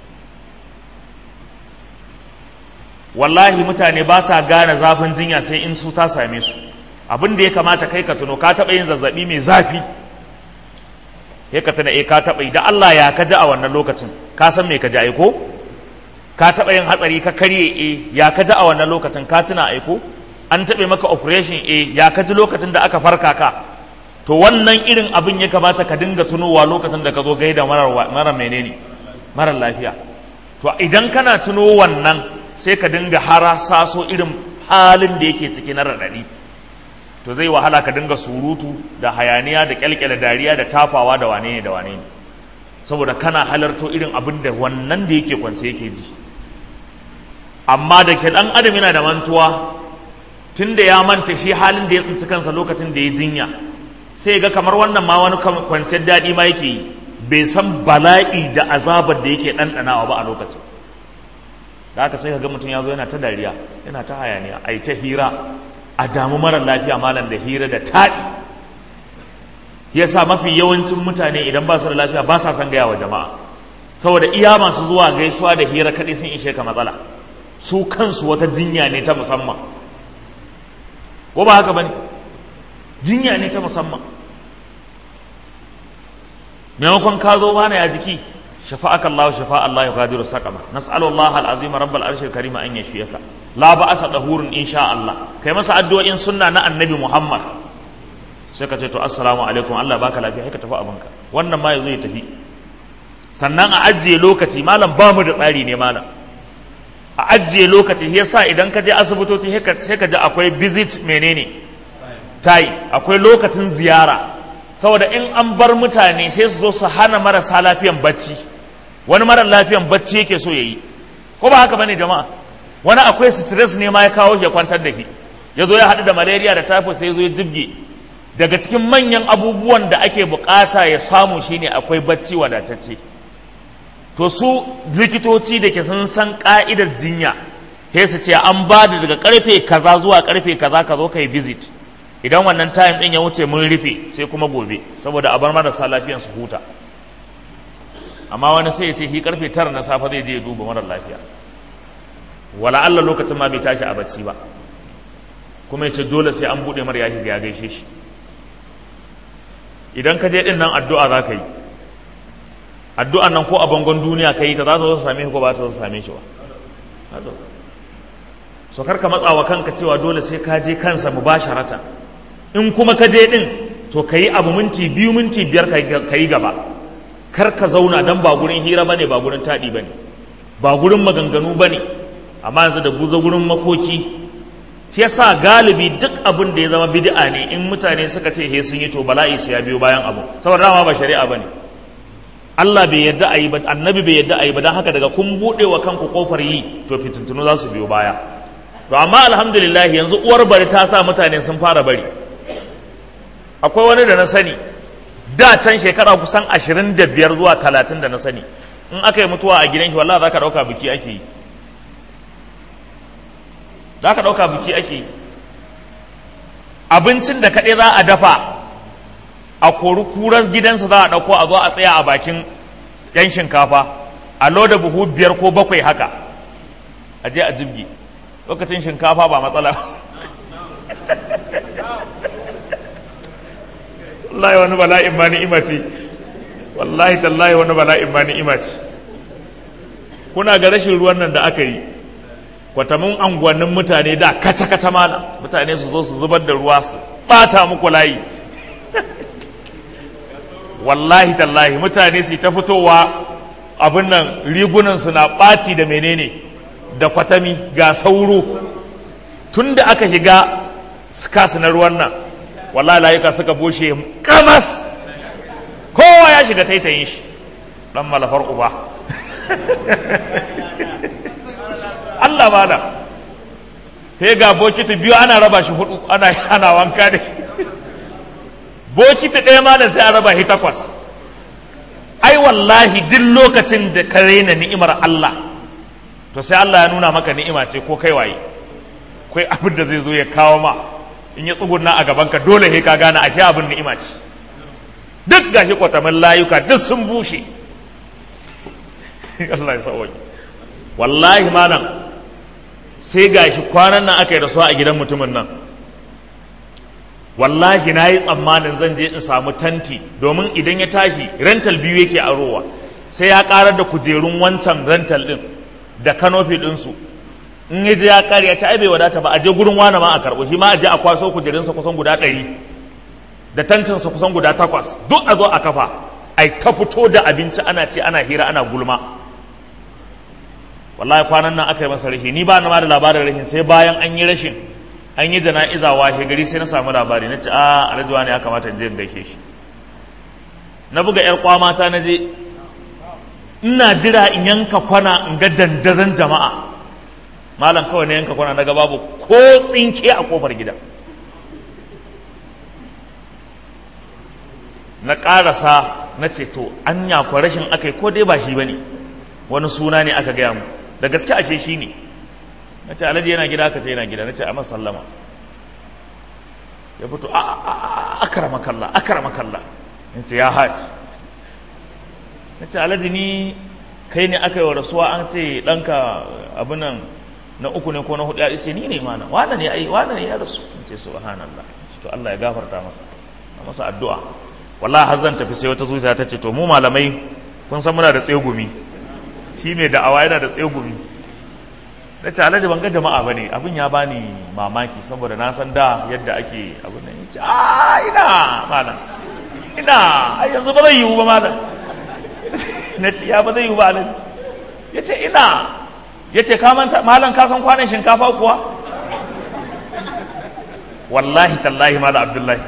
wallahi mutane ba sa gane zafin jinya sai in su ta same su abin da ya kamata kai ka tuno ka taɓa yin zazzaɓi mai zafi ya ka tuna eh ka taɓa yi da Allah ya ka ji a wannan lokacin ka san me ka ji aiko ka taɓa yin hatsari ka karye eh ya ka ji a wannan lokacin ka tuna aiko an taɓe maka operation eh ya ka ji lokacin da aka farka ka to wannan irin abin ya kamata ka dinga tunowa lokacin da ka zo gaida mara menene mara lafiya to idan kana tuno wannan sai ka dinga hara saso irin halin da yake ciki na raɗaɗi to zai wahala ka dinga surutu da hayaniya da kyalkyala dariya da tafawa da wane ne da wane ne saboda kana halarto irin abin da wannan da yake kwance yake ji amma da ke ɗan adam yana da mantuwa tun da ya manta shi halin da ya tsinci kansa lokacin da ya jinya sai ga kamar wannan ma wani kwanciyar daɗi ma yake yi bai san bala'i da azabar da yake ɗanɗanawa ba a lokacin da haka sai ka ga mutum ya zo yana ta dariya yana ta hayaniya a yi ta hira a damu marar lafiya malam da hira da taɗi ya sa mafi yawancin mutane idan ba su da lafiya ba sa son gaya wa jama'a saboda iya masu zuwa gaisuwa da hira kaɗai sun ishe ka matsala su kansu wata jinya ne ta musamman ko ba haka ba ne jinya ne ta musamman maimakon ka zo bana ya jiki shafa'aka Allah shafa'a Allah ya qadiru saqama nas'alu Allah al-azim rabbal arshil karim an yashfiyaka la ba'asa dahurun insha Allah kai masa addu'o'in sunna na annabi Muhammad sai ka ce to assalamu alaikum Allah baka lafiya sai ka tafi abinka wannan ma yazo ya tafi sannan a ajiye lokaci malam ba mu da tsari ne malam a ajiye lokaci yasa idan ka je asibitoci sai ka ji akwai visit menene tai akwai lokacin ziyara saboda in an bar mutane sai su zo su hana marasa lafiyan bacci wani mara lafiyan bacci yake so yayi ko ba haka bane jama'a wani akwai stress ne ma ya kawo shi ya kwantar da shi ya zo ya haɗu da malaria da typhoid sai ya zo ya jibge daga cikin manyan abubuwan da ake bukata ya samu shine akwai bacci wadatacce to su likitoci da ke sun san ka'idar jinya sai su ce an ba da daga karfe kaza zuwa karfe kaza ka zo kai visit idan wannan time din ya wuce mun rufe sai kuma gobe saboda a bar marasa lafiyan su huta amma wani sai ya ce shi karfe tara na safe zai je ya duba marar lafiya wala Allah lokacin ma bai tashi a bacci ba kuma ya ce dole sai an bude mar ya shiga ya gaishe shi idan ka je din nan addu'a za ka yi addu'an nan ko a bangon duniya ka yi ta za ta zo ta same shi ko ba ta zo ta same shi ba so karka matsawa kanka cewa dole sai ka je kansa mubasharatan in kuma ka je din to ka yi abu minti biyu minti biyar ka yi gaba kar ka zauna dan ba gurin hira bane ba gurin taɗi bane ba gurin maganganu bane amma yanzu da guza gurin makoki shi yasa galibi duk abin da ya zama bid'a ne in mutane suka ce he sun yi to bala'i su ya biyo bayan abu saboda dama ba shari'a bane Allah bai yarda a yi ba, annabi bai yarda a yi ba, don haka daga kun buɗe wa kanku ƙofar yi to fitintunu za su biyo baya. To amma alhamdulillah yanzu uwar bari ta sa mutane sun fara bari. Akwai wani da na sani da can shekara kusan ashirin da biyar zuwa talatin da na sani, in aka yi mutuwa a gidan shi wallahi za ka ɗauka biki ake yi, za ka ɗauka biki ake yi. Abincin da kaɗai za a dafa a kori kurar gidansa za a ɗauko a zo a tsaya a bakin yan shinkafa a loda buhu biyar ko bakwai haka a je a jibgi. Lokacin shinkafa ba matsala. wallahi wani bala'in ma ni'ima ce, wallahi tallahi wani bala'in ma ni'ima ce. Kuna ga rashin ruwan nan da aka yi, kwatamin anguwannin mutane da kaca-kaca mana mutane su zo su zubar da ruwa su bata muku layi. Wallahi tallahi mutane su ta fitowa abin nan rigunan su na ɓaci da menene da kwatami ga sauro. Tun da aka shiga skas na ruwan nan wallahi layuka suka bushe kamas, kowa ya shiga taitayin shi dan malafar uba. Allah bada sai ga bokiti biyu ana raba shi hudu, ana ana wanka da shi. Bokiti ɗaya ma da sai a raba shi takwas. Ai wallahi duk lokacin da ka raina ni'imar Allah to sai Allah ya nuna maka ni'ima ce ko kai waye. Akwai abin da zai zo ya kawo ma, in ya tsugunna a gabanka dole sai ka gane ashe abin ni'ima ce. Duk gashi kwatamin layuka duk sun bushe. Allah ya sauke. Wallahi malam sai gashi kwanan nan aka yi rasuwa a gidan mutumin nan. Wallahi na yi tsammanin zan je in samu tanti, domin idan ya tashi rental biyu yake arowa, sai ya karar da kujerun wancan rental din da kanofi ɗinsu. In ya je ya kare ya ce ai bai wadata ba, a je gurin wani ma a karɓo shi ma a je a kwaso kujerunsa kusan guda ɗari da tantinsa kusan guda takwas duk a zo a kafa ai ta fito da abinci ana ce ana hira ana gulma. Wallahi kwanan nan aka yi masa rashi, ni ba na ma da labarin rashin sai bayan an yi rashin an yi jana'iza washe gari sai na samu labari, na ce a alhaji wani ya kamata in je in gaishe shi. Na buga yar kwamata na je, ina jira in yanka kwana in ga dandazon jama'a. Malam kawai na yanka kwana daga babu ko tsinke a kofar gida. Na ƙarasa na ce to anya kwa rashin aka yi ko dai ba shi ba ne, wani suna ne aka gaya mu, da gaske ashe shi ne. Na ce alhaji yana gida, aka ce yana gida. Na ce a masallama. Ya fito a akarama kalla akarama kalla. Na ce ya haji. Na ce alhaji ni kai ne aka yi wa rasuwa, an ce ɗanka abinan na uku ne ko na hudu, ya ce ni ne mana wane ne ai wane ne ya rasu. Na ce subhanallah, to Allah ya gafarta masa, na masa addu'a. Wallahi har zan tafi sai wata zuciya ta ce to mu malamai kun san muna da tsegumi, shi mai da'awa yana da tsegumi. Na ce alhaji ban ga jama'a ba ne, abin ya bani mamaki saboda na san da yadda ake abin nan. Ya ce a ina malam ina ai yanzu ba zai yiwu ba malam. Na ce ya ba zai yiwu ba alhaji. Ya ce ina, ya ce ka manta malam ka san kwanan shinkafa kuwa. Wallahi tallahi malam Abdullahi.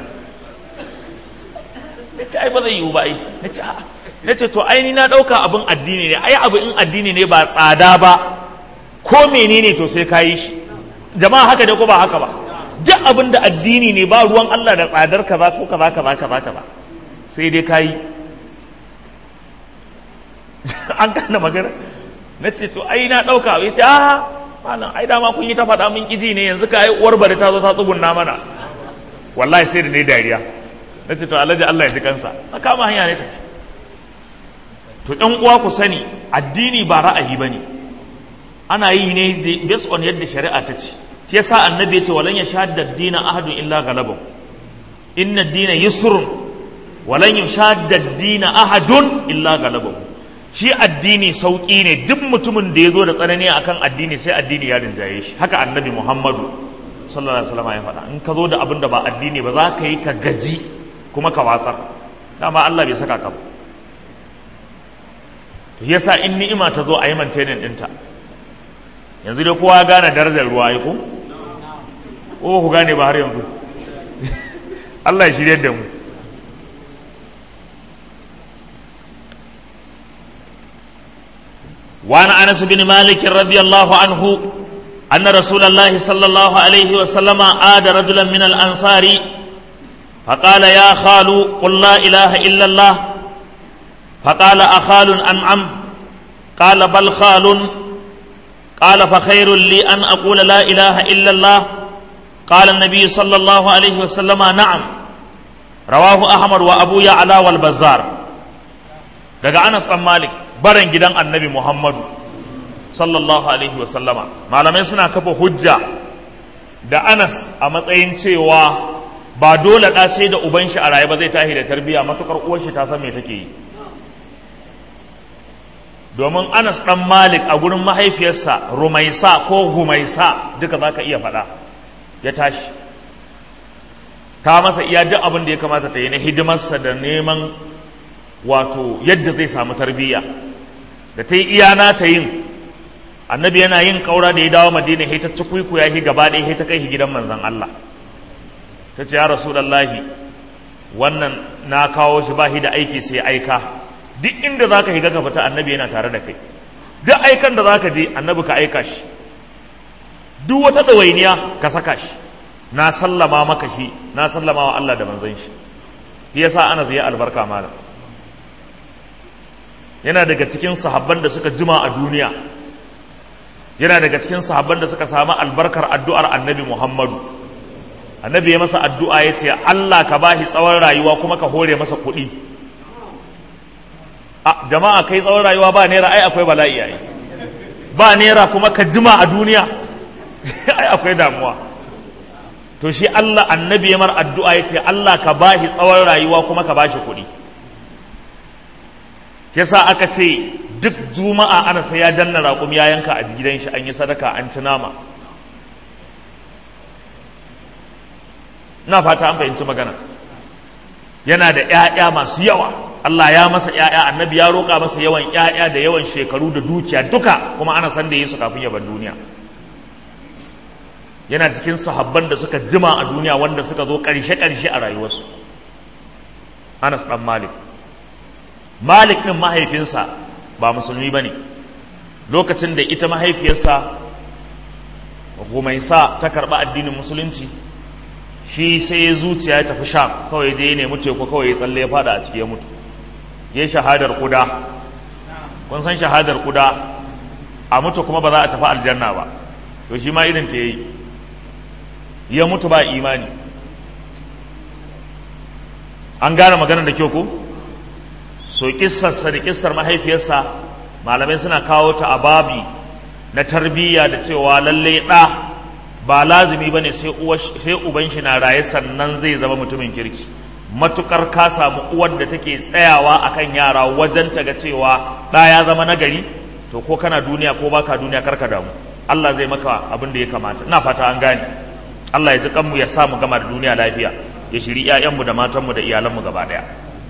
Na ce ai ba zai yiwu ba ai. Na ce a'a. Na ce to ai ni na ɗauka abin addini ne, ai abu in addini ne ba tsada ba ko menene to sai ka yi shi. Jama'a haka ne ko ba haka ba? Duk abin da addini ne ba ruwan Allah da tsadar kaza ko kaza kaza kaza kaza sai dai ka yi. An kana magana. Na ce to ai na ɗauka, ya ce a malam ai dama kun yi ta faɗa min ƙiji ne, yanzu ka yi uwar bari ta zo ta tsugunna mana. Wallahi sai da ne dariya. Na ce to alhaji Allah ya ji kansa, na kama hanya ne tafi. To ɗan uwa ku sani addini ba ra'ayi ba ne, ana yi ne based on yadda shari'a ta ce. Shi yasa annabi ya ce walan yashadda dina ahadun illa ghalabahu, inna dina yusrun walan yashadda dina ahadun illa ghalabahu. Shi addini sauki ne, duk mutumin da ya zo da tsanani akan addini sai addini ya rinjaye shi. Haka annabi Muhammadu sallallahu alaihi wasallam ya faɗa, in ka zo da abin da ba addini ba za ka yi ka gaji kuma ka watsar, dama Allah bai saka ka ba. Yasa in ni'ima ta zo a yi maintaining ɗinta. Yanzu dai kowa gane darajar ruwa ai ko? Ko ku gane ba har yanzu? Allah ya shirye da mu. وعن أنس بن مالك رضي الله عنه أن رسول الله صلى الله عليه وسلم عاد رجلا من الأنصار فقال يا خال قل لا إله إلا الله فقال أخال أنعم قال بل خال قال فخير لي أن أقول لا إله إلا الله قال النبي صلى الله عليه وسلم نعم رواه أحمد وأبو يعلى والبزار. daga Anas ɗan Malik baran gidan Annabi Muhammadu sallallahu alaihi wa sallama, malamai suna kafa hujja da Anas a matsayin cewa ba dole ɗa sai da uban shi a raye ba zai tashi da tarbiyya matukar uwar shi ta san me take yi. Domin Anas ɗan Malik a gurin mahaifiyarsa Rumaisa ko Humaisa duka zaka iya faɗa ya tashi, ta masa iya duk abin da ya kamata ta yi na hidimarsa da neman wato yadda zai samu tarbiyya, da ta yi iyana ta yin. Annabi yana yin kaura da ya dawo Madina, sai ta cikuiku ya hi gaba ɗaya, sai ta kai shi gidan manzon Allah. Ta ce ya Rasulullahi, wannan na kawo shi ba shi da aiki sai aika, duk inda zaka higa ka fita Annabi yana tare da kai, duk aikan da zaka je Annabi ka aika shi, duk wata ɗawainiya ka saka shi. Na sallama maka shi, na sallama wa Allah da manzon shi. Shi yasa Anas ya albarka malam. Yana daga cikin sahabban da suka jima a duniya, yana daga cikin sahabban da suka samu albarkar addu'ar Annabi Muhammadu. Annabi ya masa addu'a ya ce Allah ka bashi tsawon rayuwa kuma ka hore masa kuɗi. A jama'a kai tsawon rayuwa ba naira ai akwai bala'i ai, ba naira kuma ka jima a duniya ai akwai damuwa. To shi Allah Annabi ya mar addu'a ya ce Allah ka bashi tsawon rayuwa kuma ka bashi kuɗi. Yasa aka ce duk juma'a ana sai ya danna raƙum ya yanka a gidan shi, an yi sadaka, an ci nama. Ina fata an fahimci magana. Yana da ƴaƴa masu yawa, Allah ya masa ƴaƴa, Annabi ya roƙa masa yawan ƴaƴa da yawan shekaru da dukiya duka, kuma ana san da yi su kafin ya bar duniya. Yana cikin sahabban da suka jima a duniya wanda suka zo ƙarshe-ƙarshe a rayuwarsu. Anas ɗan Malik. Malik ɗin mahaifinsa ba musulmi ba ne, lokacin da ita mahaifiyarsa Humaisa ta karɓi addinin musulunci, shi sai ya zuciya ya tafi Sham, kawai je ya nemi teku, kawai ya tsalle ya fada a ciki ya mutu, ya yi shahadar kuda. Kun san shahadar kuda, a mutu kuma ba za a tafi aljanna ba, to shi ma irin ta yi, ya mutu ba imani. An gane maganar da kyau ko? So kissarsa da kissar mahaifiyarsa malamai suna kawo ta a babi na tarbiyya da cewa lalle ɗa ba lazimi bane sai uwa sai uban shi na raye sannan zai zama mutumin kirki, matukar ka samu uwar da take tsayawa akan yara wajen ta ga cewa ɗa ya zama nagari, to ko kana duniya ko baka duniya karka damu, Allah zai maka abin da ya kamata. Ina fata an gane. Allah ya ji kanmu ya sa mu gama da duniya lafiya, ya shiri ƴaƴanmu da matanmu da iyalanmu gaba daya.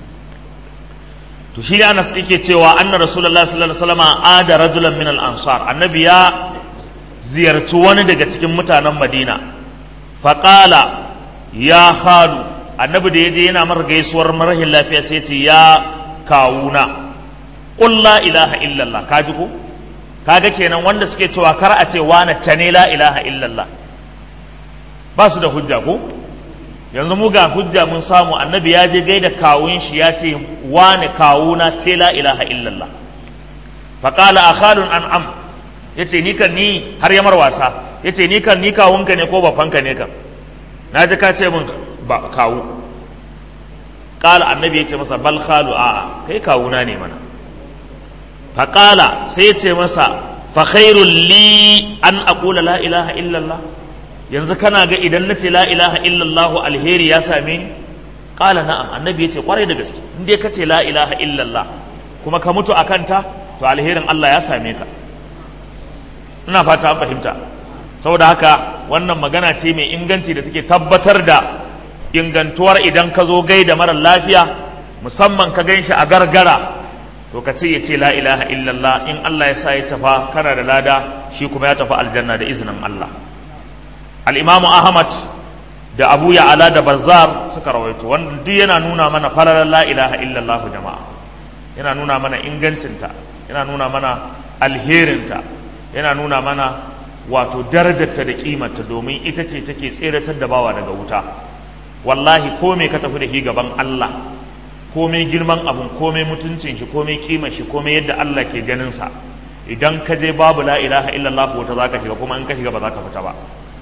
To shi ne Anas yake cewa anna Rasulullahi sallallahu alaihi wasallam ada rajulan min al-ansar, Annabi ya ziyarci wani daga cikin mutanen Madina. Faqala ya khalu, Annabi da yaje yana mar gaisuwar marahin lafiya sai ce ya kawuna, qul la ilaha illallah. Kaji ko? Kaga kenan wanda suke cewa kar a ce wani tane la ilaha illallah ba su da hujja ko? Yanzu mu ga hujja mun samu, Annabi ya je gaida kawun shi ya ce wani kawuna ce la ilaha illallah. Faqala akhalun an'am, yace ni kan ni har yamar wasa, yace ni kan ni kawunka ne ko bafanka ne kan, naji ka ce mun ba kawu. Qala Annabi yace masa bal khalu, a kai kawuna ne mana. Faqala sai yace masa fa khairul li an aqula la ilaha illallah, yanzu kana ga idan nace la ilaha illallah alheri ya same ni? Qala na'am. Annabi yace kwarai da gaske, in dai kace la ilaha illallah kuma ka mutu akan ta, to alherin Allah ya same ka. Ina fata an fahimta. Saboda haka wannan magana ce mai inganci da take tabbatar da ingantuwar idan ka zo gaida mara lafiya, musamman ka ganshi a gargara, to ka ce ya ce la ilaha illallah, in Allah ya sa ya tafa kana da lada, shi kuma ya tafi aljanna da izinin Allah. Al-Imamu Ahmad da Abu Ya'ala da Bazzar suka rawaito, wannan duk yana nuna mana falalar la ilaha illallah jama'a, yana nuna mana ingancinta, yana nuna mana alherinta, yana nuna mana wato darajarta da kimarta, domin ita ce take tseratar da bawa daga wuta. Wallahi ko me ka tafi da shi gaban Allah, komai girman abun, komai mutuncin shi, komai kimar shi, komai yadda Allah ke ganin sa, idan ka je babu la ilaha illallah wata zaka shiga, kuma in ka shiga ba za ka fita ba.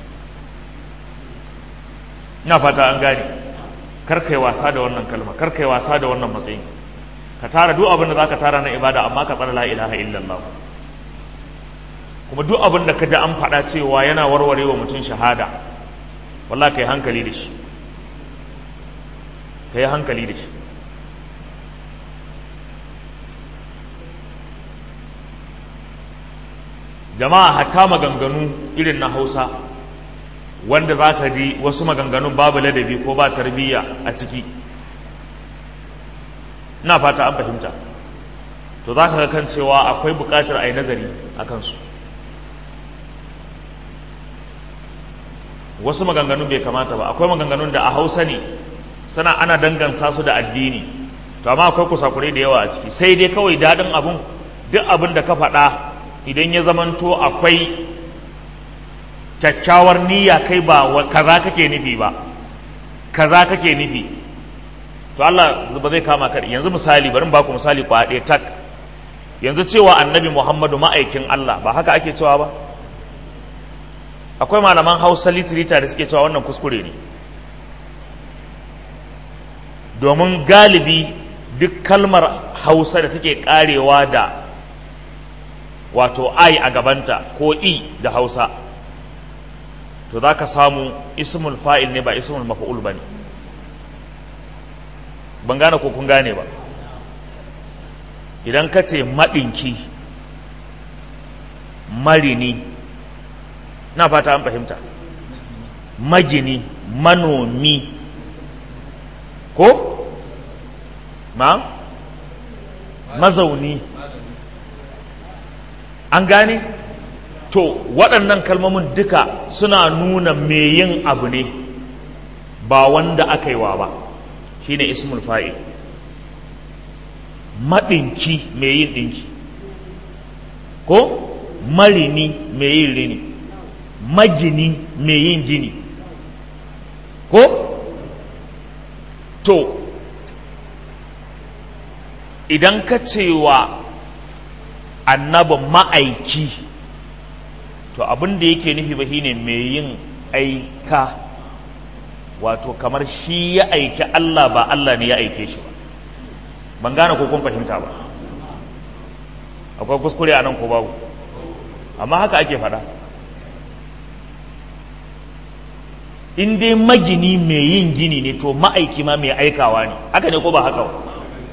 ina fata an gane. Kar kai wasa da wannan kalma, kar kai wasa da wannan matsayi. Ka tara duk abin da zaka tara na ibada, amma ka tsara la ilaha illallah. Kuma duk abin da ka ji an faɗa cewa yana warware wa mutum shahada, wallahi kai hankali da shi, kai hankali da shi. Jama'a, hatta maganganu irin na Hausa wanda za ka ji wasu maganganun babu ladabi ko ba tarbiyya a ciki, ina fata an fahimta, to za ka ga kan cewa akwai buƙatar a yi nazari a kansu. Wasu maganganun bai kamata ba, akwai maganganun da a Hausa ne sana ana dangansa su da addini, to amma akwai kusakurai da yawa a ciki. Sai dai kawai daɗin abun, duk abin da ka faɗa idan ya zamanto akwai kyakkyawar niyya, kai ba kaza kake nufi ba, kaza kake nufi, to Allah ba zai kama ka. Yanzu misali, bari ba ku misali kwa ɗaya tak. Yanzu cewa annabi Muhammadu ma'aikin Allah, ba haka ake cewa ba? Akwai malaman Hausa literature da suke cewa wannan kuskure ne, domin galibi duk kalmar Hausa da take karewa da wato ai a gabanta ko i da Hausa, to za ka samu ismul fa'il ne, ba ismul mafa'ul ba ne. Ban gane ko kun gane ba. Idan ka ce maɗinki, marini, na fata an fahimta, magini, manomi, ko ma mazauni, an gane. To waɗannan kalmomin duka suna nuna me yin abu ne, ba wanda aka yi wa ba, shine ismul fa'il. Maɗinki me yin ɗinki, ko marini me yin rini, magini me yin gini, ko to idan ka cewa annabi ma'aiki, to abin da yake nufi ba shine mai yin aika, wato kamar shi ya aiki Allah, ba Allah ne ya aike shi ba. Ban gane ko kun fahimta ba. Akwai kuskure a nan ko babu? Amma haka ake faɗa. In dai magini mai yin gini ne, to ma'aiki ma mai aikawa ne. Haka ne ko ba haka ba?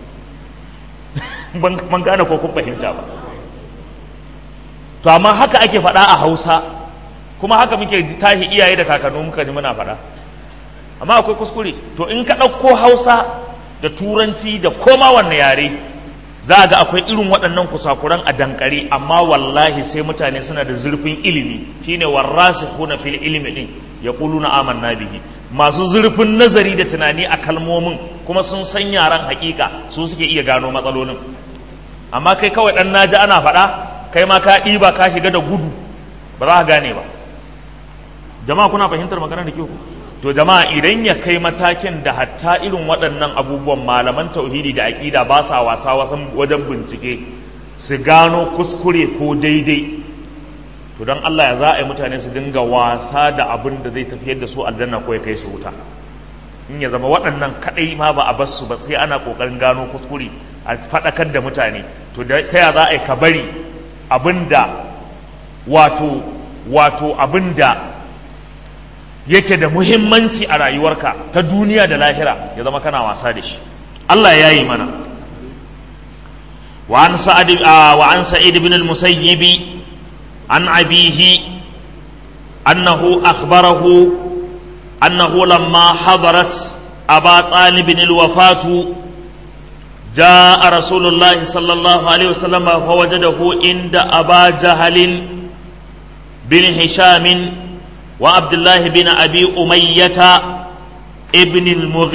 Ban gane ko kun fahimta ba. To amma haka ake faɗa a Hausa, kuma haka muke tashi iyaye da kakannu muka ji muna faɗa. Amma akwai kuskure. To in ka ɗauko Hausa da Turanci da koma wanne yare, za ga akwai irin waɗannan kusakuran a dankare, amma wallahi sai mutane suna da zurfin ilimi, shine warasikhuna fil ilmi din yaquluna amanna bihi. Masu zurfin nazari da tunani a kalmomin, kuma sun san yaran hakika, su suke iya gano matsalolin. Amma kai kawai dan naji ana faɗa, kai ma ka ɗiba ka shiga da gudu, ba za ka gane ba. Jama'a kuna fahimtar magana da kyau? To jama'a, idan ya kai matakin da hatta irin waɗannan abubuwan malaman tauhidi da aƙida ba sa wasa wasan wajen bincike su gano kuskure ko daidai, to don Allah ya za a yi mutane su dinga wasa da abin da zai tafiyar da su aljanna ko ya kai su wuta. In ya zama waɗannan kaɗai ma ba a bar su ba, sai ana ƙoƙarin gano kuskure a faɗakar da mutane, to ta ya za a yi ka bari abinda wato wato abinda yake da muhimmanci a rayuwarka ta duniya da lahira ya zama kana wasa da shi. Allah ya yi mana. wa an sa'id wa an sa'id ibn al-musayyib an abihi annahu akhbarahu annahu lamma hadarat aba talib al-wafatu جاء رسول الله صلى الله عليه وسلم فوجده عند أبا جهل بن هشام وعبد الله بن أبي أمية ابن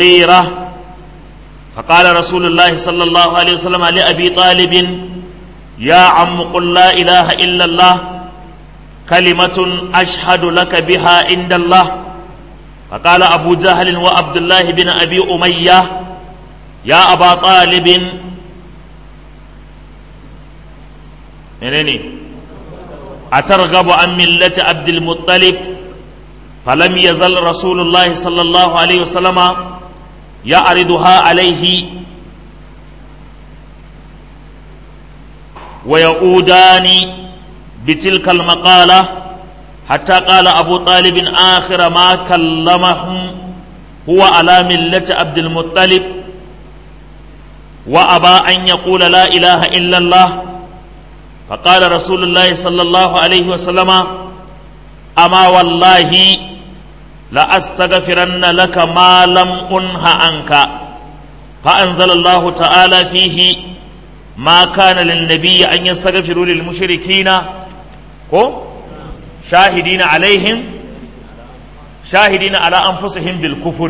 المغيرة فقال رسول الله صلى الله عليه وسلم لأبي طالب ya ammu qul la ilaha illa Allah kalimatun ashhadu laka biha inda Allah. فقال أبو جهل وعبد الله بن أبي أمية يا أبا طالب منيني أترغب عن ملة عبد المطلب؟ فلم يزل رسول الله صلى الله عليه وسلم يعرضها عليه ويعودان بتلك المقالة حتى قال أبو طالب آخر ما كلمهم هو على ملة عبد المطلب وأبى أن يقول لا إله إلا الله. فقال رسول الله صلى الله عليه وسلم أما والله لأستغفرن لك ما لم أنه عنك. فأنزل الله تعالى فيه ما كان للنبي أن يستغفروا للمشركين شاهدين عليهم شاهدين على أنفسهم بالكفر.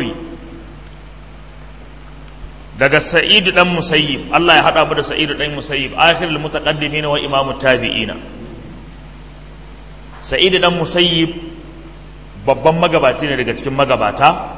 daga Sa'id dan Musayyib, Allah ya hada mu da Sa'id dan Musayyib, akhirul mutaqaddimin wa imamut tabi'ina. Sa'id dan Musayyib babban magabaci ne daga cikin magabata,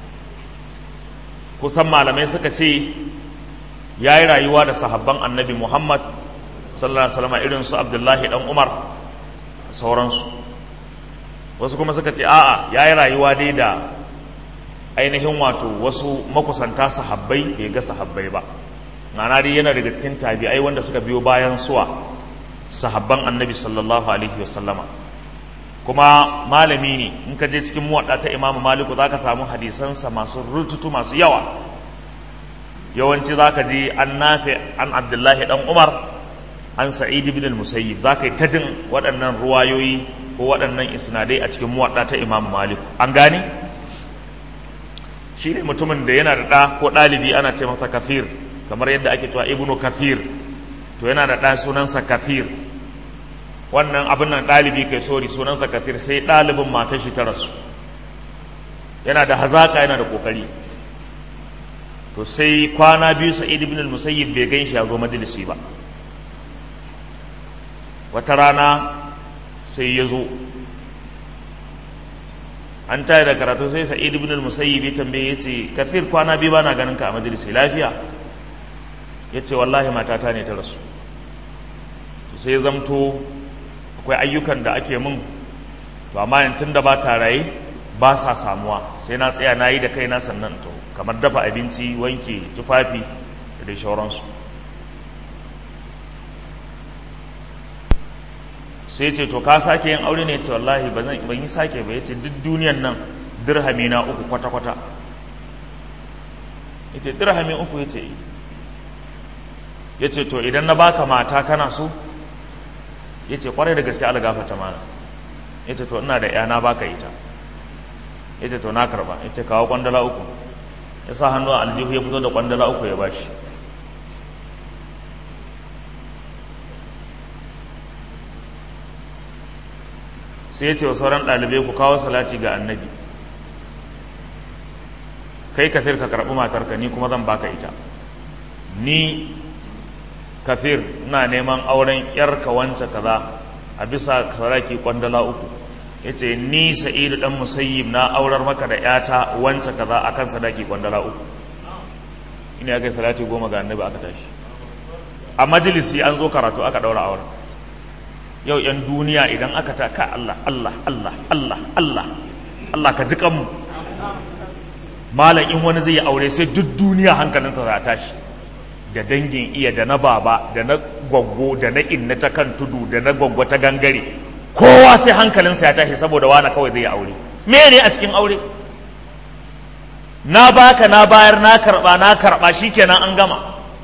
kusan malamai suka ce yayi rayuwa da sahabban Annabi Muhammad sallallahu alaihi wasallam irin su Abdullahi dan Umar da sauransu. Wasu kuma suka ce a'a yayi rayuwa dai da ainihin wato wasu makusanta sahabbai, bai ga sahabbai ba, ma'ana dai yana daga cikin tabi'ai wanda suka biyo bayan suwa sahabban Annabi sallallahu alaihi wasallama. Kuma malami ne, in ka je cikin muwadda ta Imam Malik zaka samu hadisansa masu rututu masu yawa. Yawanci zaka ji an Nafi an Abdullahi dan Umar an Sa'id ibn al-Musayyib, zaka yi ta jin waɗannan ruwayoyi ko waɗannan isnadai a cikin muwadda ta Imam Malik. An gane? Shi ne mutumin da yana da ɗa ko ɗalibi ana ce masa Kafir, kamar yadda ake cewa Ibnu Kafir, to yana da ɗa sunansa Kafir. Wannan abin nan ɗalibi kai sori sunansa Kafir, sai ɗalibin matar shi ta rasu. Yana da hazaka, yana da ƙoƙari. To sai kwana biyu Sa'id ibn al-Musayyib bai gan shi ya zo majalisi ba. Wata rana sai ya zo, an tare da karatu sai Sa'id ibn al-Musayyib ya tambaye, ya ce Kafir, kwana biyu bana ganin ka a majalisi, lafiya? Ya ce wallahi matata ne ta rasu. To sai zamto akwai ayyukan da ake mun, to amma yanzu da ba ta raye ba sa samuwa, sai na tsaya na yi da kaina sannan, to kamar dafa abinci, wanke tufafi da dai shauransu. Sai ce to ka sake yin aure ne? Ce wallahi ban yi sake ba. Ya ce duk duniyan nan dirhami na uku kwata-kwata. Ya ce dirhami uku? Ya ce ya ce to idan na baka mata kana so? Ya ce kwarai da gaske ala gafata mana. Ya ce to ina da ya na baka ita. Ya ce to na karba. Ya ce kawo kwandala uku. Ya sa hannu a aljihu ya fito da kwandala uku ya bashi. Sai ya ce wa sauran ɗalibai, ku kawo salati ga Annabi. Kai Kafir ka karɓi matarka, ni kuma zan baka ita. Ni Kafir ina neman auren ‘yarka wance kaza a bisa saraki kwandala uku. Ya ce ni Sa'idu ɗan Musayyib na aurar maka da ‘yata wance kaza a kan sadaki kwandala uku. Ina ya kai salati goma ga Annabi aka tashi. A majalisi an zo karatu aka ɗaura auren. Yau ‘yan duniya idan aka ta ka Allah, Allah, Allah, Allah, Allah, Allah ka ji kanmu. Malam in wani zai yi aure sai duk duniya hankalinsa za a tashi. Da dangin iya, da na baba, da na gwaggo, da na inna ta kan tudu, da na gwaggo ta gangare. Kowa sai hankalinsa ya tashi saboda wani kawai zai yi aure. Me ne a cikin aure? Na baka, na bayar, na karɓa, na karɓa, shikenan an gama.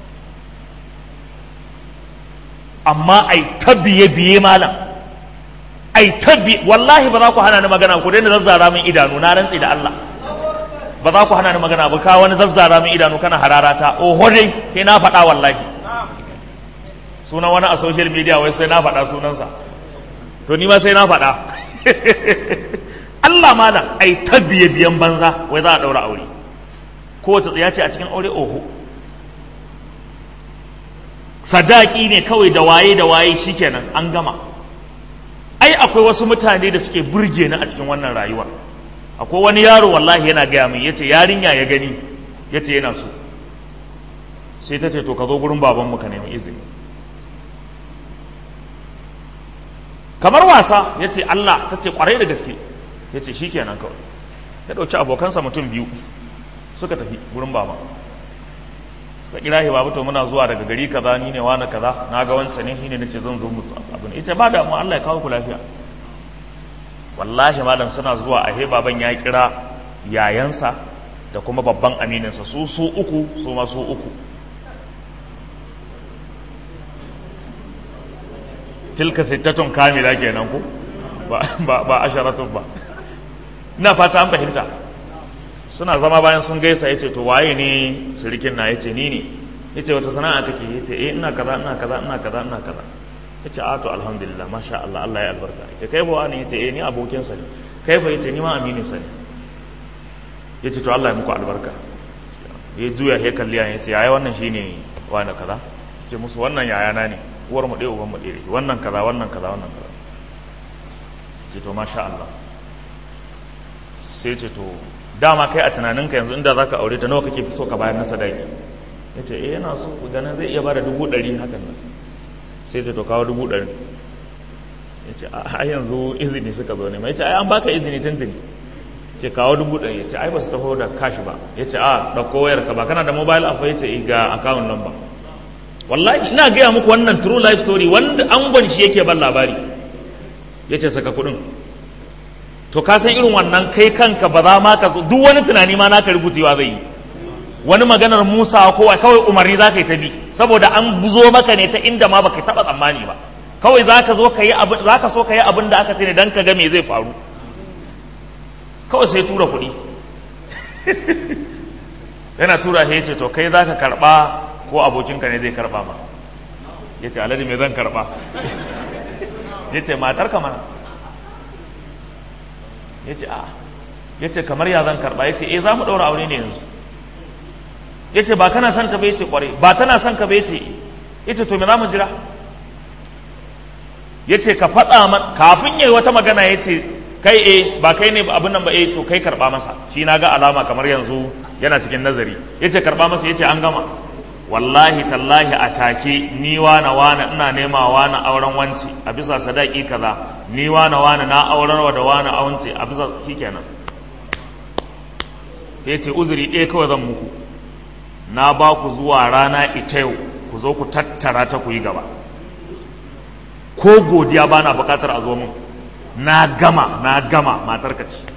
Amma ai ta biye-biye malam, ai ta biye, wallahi ba za ku hana ni magana, ku daina zazzara min idanu, na rantsi da Allah. Ba za ku hana ni magana ba, ka wani zazzara min idanu kana hararata, oho dai, sai na faɗa wallahi. Sunan wani a social media wai sai na faɗa sunansa, to ni ma sai na faɗa. Allah malam, ai ta biye-biyen banza, wai za a ɗaura aure. Kowace tsaya ce a cikin aure, oho. sadaki ne kawai da waye da waye shikenan an gama. Ai akwai wasu mutane da suke burge ni a cikin wannan rayuwa. Akwai wani yaro wallahi yana gaya min yace yarinya ya gani yace yana so, sai ta ce to ka zo gurin babanmu ka nemi izini. Kamar wasa yace Allah, ta ce kwarai da gaske, yace shikenan kawai. Ya dauki abokansa mutum biyu suka tafi gurin baba. Ka kira shi babu, to muna zuwa daga gari kaza, ni ne wani kaza, na ga wancan ne shine nace zan zo mu abin. Ita ba da mu, Allah ya kawo ku lafiya. Wallahi malam suna zuwa a he baban ya kira yayansa da kuma babban amininsa, su su uku su ma su uku. Tilka sittatun kamila kenan ku ba ba, ba asharatun ba. Ina fata an fahimta. Suna zama bayan sun gaisa yace to waye ne sirikin na, yace ni ne. Yace wata sana'a take, yace eh ina kaza ina kaza ina kaza ina kaza. Yace a to alhamdulillah masha Allah, Allah ya albarka. Yace kai ba wani, yace eh ni abokin sa ne. Kai fa, yace ni ma aminin sa ne. Yace to Allah ya muku albarka. Ya juya he kalliya, yace yaya wannan shine wani kaza. Yace musu wannan yaya na ne, uwar mu dai uban mu dai, wannan kaza wannan kaza wannan kaza. Yace to masha Allah. Sai yace to dama kai a tunaninka yanzu inda zaka aure ta nawa kake so ka bayar na sadaki? Yace eh yana so ganin zai iya bada dubu ɗari hakan nan. Sai ce to kawo dubu ɗari. Ya ce a yanzu izini suka zo ne mai. Ya ce ai an baka izini tuntuni. Ya ce kawo dubu ɗari. Ya ce ai ba su taho da kashi ba. Ya ce a ɗauko wayar ka ba kana da mobile app? Ya ce ga account number. Wallahi ina gaya muku wannan true life story wanda angon shi yake ban labari. Ya ce saka kuɗin. To ka san irin wannan kai kanka ba za ma ka duk wani tunani ma naka rubutewa zai yi. Wani maganar Musa ko kawai umarni za ka yi ta bi, saboda an buzo maka ne ta inda ma baka taɓa tsammani ba. Kawai za ka zo ka yi abin, za ka so ka yi abin da aka ce ne don ka ga me zai faru. Kawai sai tura kuɗi. Yana tura shi ya ce to kai za ka karɓa ko abokinka ne zai karɓa ma. Ya ce alhaji me zan karɓa? Ya ce matarka mana. Ya ce a, ya ce kamar ya zan karɓa? Ya ce eh za mu ɗaura aure ne yanzu. Ya ce ba kana son ta bai ce kware, ba tana son ka bai ce. Ya ce to me za mu jira? Ya ce ka faɗa man kafin yayi wata magana. Ya ce kai eh ba kai ne abin nan ba, eh to kai karɓa masa, shi na ga alama kamar yanzu yana cikin nazari. Ya ce karɓa masa. Ya ce an gama. Wallahi tallahi a take ni wana wana ina nema wana auren wanci a bisa sadaki kaza, ni wana wana na aurarwa da wana aunci a bisa shikenan. Ya ce uzuri ɗaya kawai zan muku, na ba ku zuwa rana ita yau ku zo ku tattara ta ku yi gaba, ko godiya ba na bukatar a zo mun, na gama na gama matar ka ce.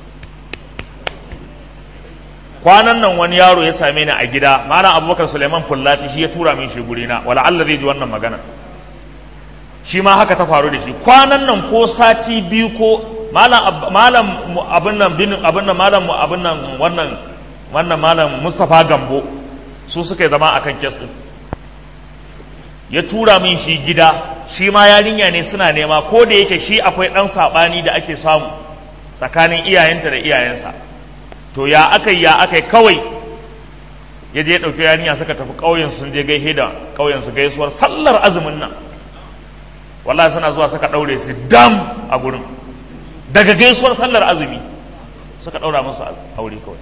Kwanan nan wani yaro ya same ni a gida, malam Abubakar Suleiman Fullati shi ya tura min shi guri na, wala Allah zai ji wannan magana. Shi ma haka ta faru da shi kwanan nan ko sati biyu ko malam malam abin nan bin abin nan malam abin nan wannan wannan malam Mustapha Gambo su suka zama akan kes din, ya tura min shi gida. Shi ma yarinya ne suna nema, ko da yake shi akwai dan sabani da ake samu tsakanin iyayenta da iyayensa. To ya akai ya akai kawai ya je dauke yarinya suka tafi ƙauyen, sun je gaishe da ƙauyen su gaisuwar sallar azumin nan. Wallahi suna zuwa suka daure su dam a gurin, daga gaisuwar sallar azumi suka daura musu aure kawai.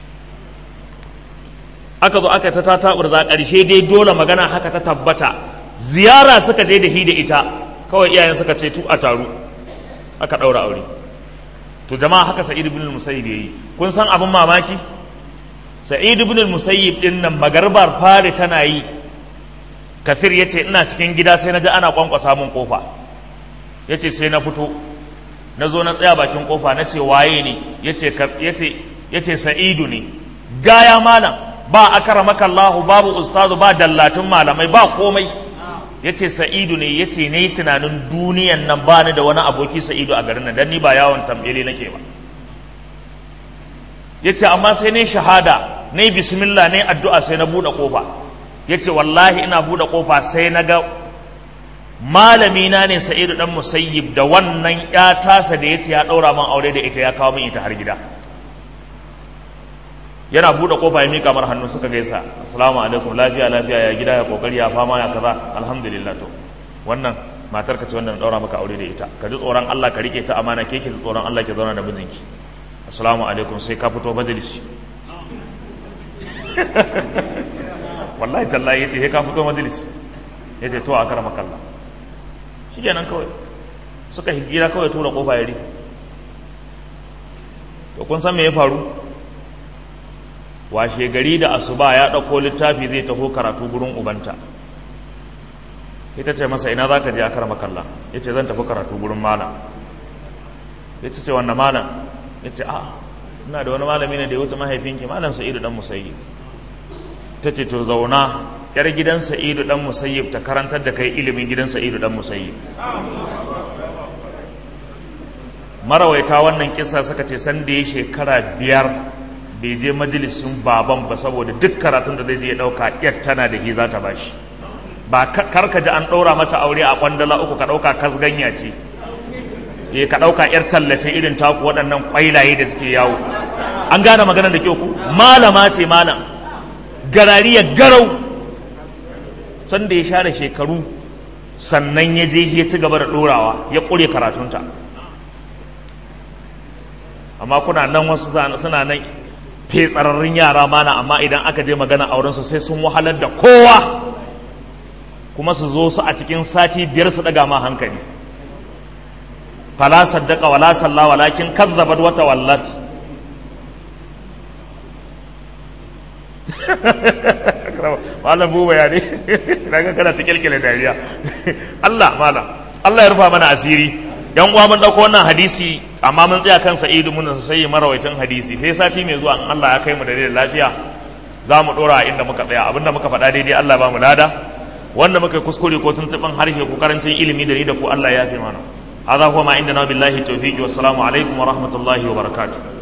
Aka zo aka ta tatabar za ƙarshe dai dole magana haka ta tabbata. Ziyara suka je da hi da ita, kawai iyayen suka ce tu a taru aka daura aure. To jama'a haka Sa'id ibn al-Musayyib yayi. Kun san abin mamaki? Sa'id ibn al-Musayyib din nan magarbar fare tana yi, Kafir yace ina cikin gida sai na ji ana kwankwasa mun kofa. Yace sai na fito, na zo na tsaya bakin kofa, na ce waye ne? Yace yace yace Sa'idu ne. Gaya malam, ba akramaka Allah, babu ustazu, ba dallatin malamai, ba komai. Yace Sa'idu ne. Yace nayi tunanin duniyan nan ba ni da wani aboki Sa'idu a garin nan, dan ni ba yawon tambele nake ba. Yace amma sai nayi shahada, nayi bismillah, nayi addu'a, sai na bude kofa. Yace wallahi ina bude kofa sai na ga malami na ne Sa'idu dan Musayyib da wannan ya tasa da yace ya daura man aure da ita, ya kawo min ita har gida. yana buɗe kofa ya mika mar hannu suka gaisa, assalamu alaikum, lafiya lafiya, ya gida, ya kokari, ya fama, ya kaza, alhamdulillah. To wannan matar ka ce wannan daura maka aure da ita, ka ji tsoron Allah, ka rike ta amana, ke ki ji tsoron Allah, ki zauna da mijinki. Assalamu alaikum, sai ka fito majalisi. Wallahi tallahi yace sai ka fito majalisi. Yace to a karama kallah. Shikenan kawai suka higira kawai tura kofa yari. To kun san me ya faru? Washe gari da asuba ya dauko littafi zai taho karatu gurin ubanta. Ita ce masa ina zaka je a karama kallah? Yace zan tafi karatu gurin malam. Yace ce wannan malam? Yace a ina da wani malami ne da ya wuce mahaifinki, malam Sa'idu dan Musayyib. Tace to zauna, yar gidan Sa'idu dan Musayyib ta karantar da kai ilimin gidan Sa'idu dan Musayyib. Marawaita wannan kissa suka ce san da ya shekara biyar bai je majalisin baban ba saboda duk karatun da zai je ya dauka yar tana da hi za ta bashi. Ba karka ji an daura mata aure a kwandala uku ka dauka kasganya ce. Eh ka dauka yar tallace irin taku waɗannan kwailaye da suke yawo. An gane maganar da ke ku? Malama ce malam. Garariya garau. Sanda ya share shekaru sannan ya je ya ci gaba da dorawa ya kure karatunta. Amma kuna nan wasu suna nan fetsararrun yara mana, amma idan aka je magana aurensu sai sun wahalar da kowa, kuma su zo su a cikin sati biyar su daga ma hankali. Fala saddaka wala salla walakin kazzabat wa tawallat. Malam buba ya ne daga kana ta kilkile dariya. Allah malam Allah ya rufa mana asiri. Yan uwa mun dauko wannan hadisi amma mun tsaya kan Sa'idu mun sai marawaitin hadisi, sai sati mai zuwa in Allah ya kai mu da lafiya za mu dora inda muka tsaya. Abinda muka faɗa daidai Allah ba mu lada, wanda muka kuskure ko tuntuɓin harshe ko karancin ilimi da ni da ku Allah ya fi mana. Hadha huwa ma indana billahi tawfiqi, wassalamu alaikum wa rahmatullahi wa barakatuh.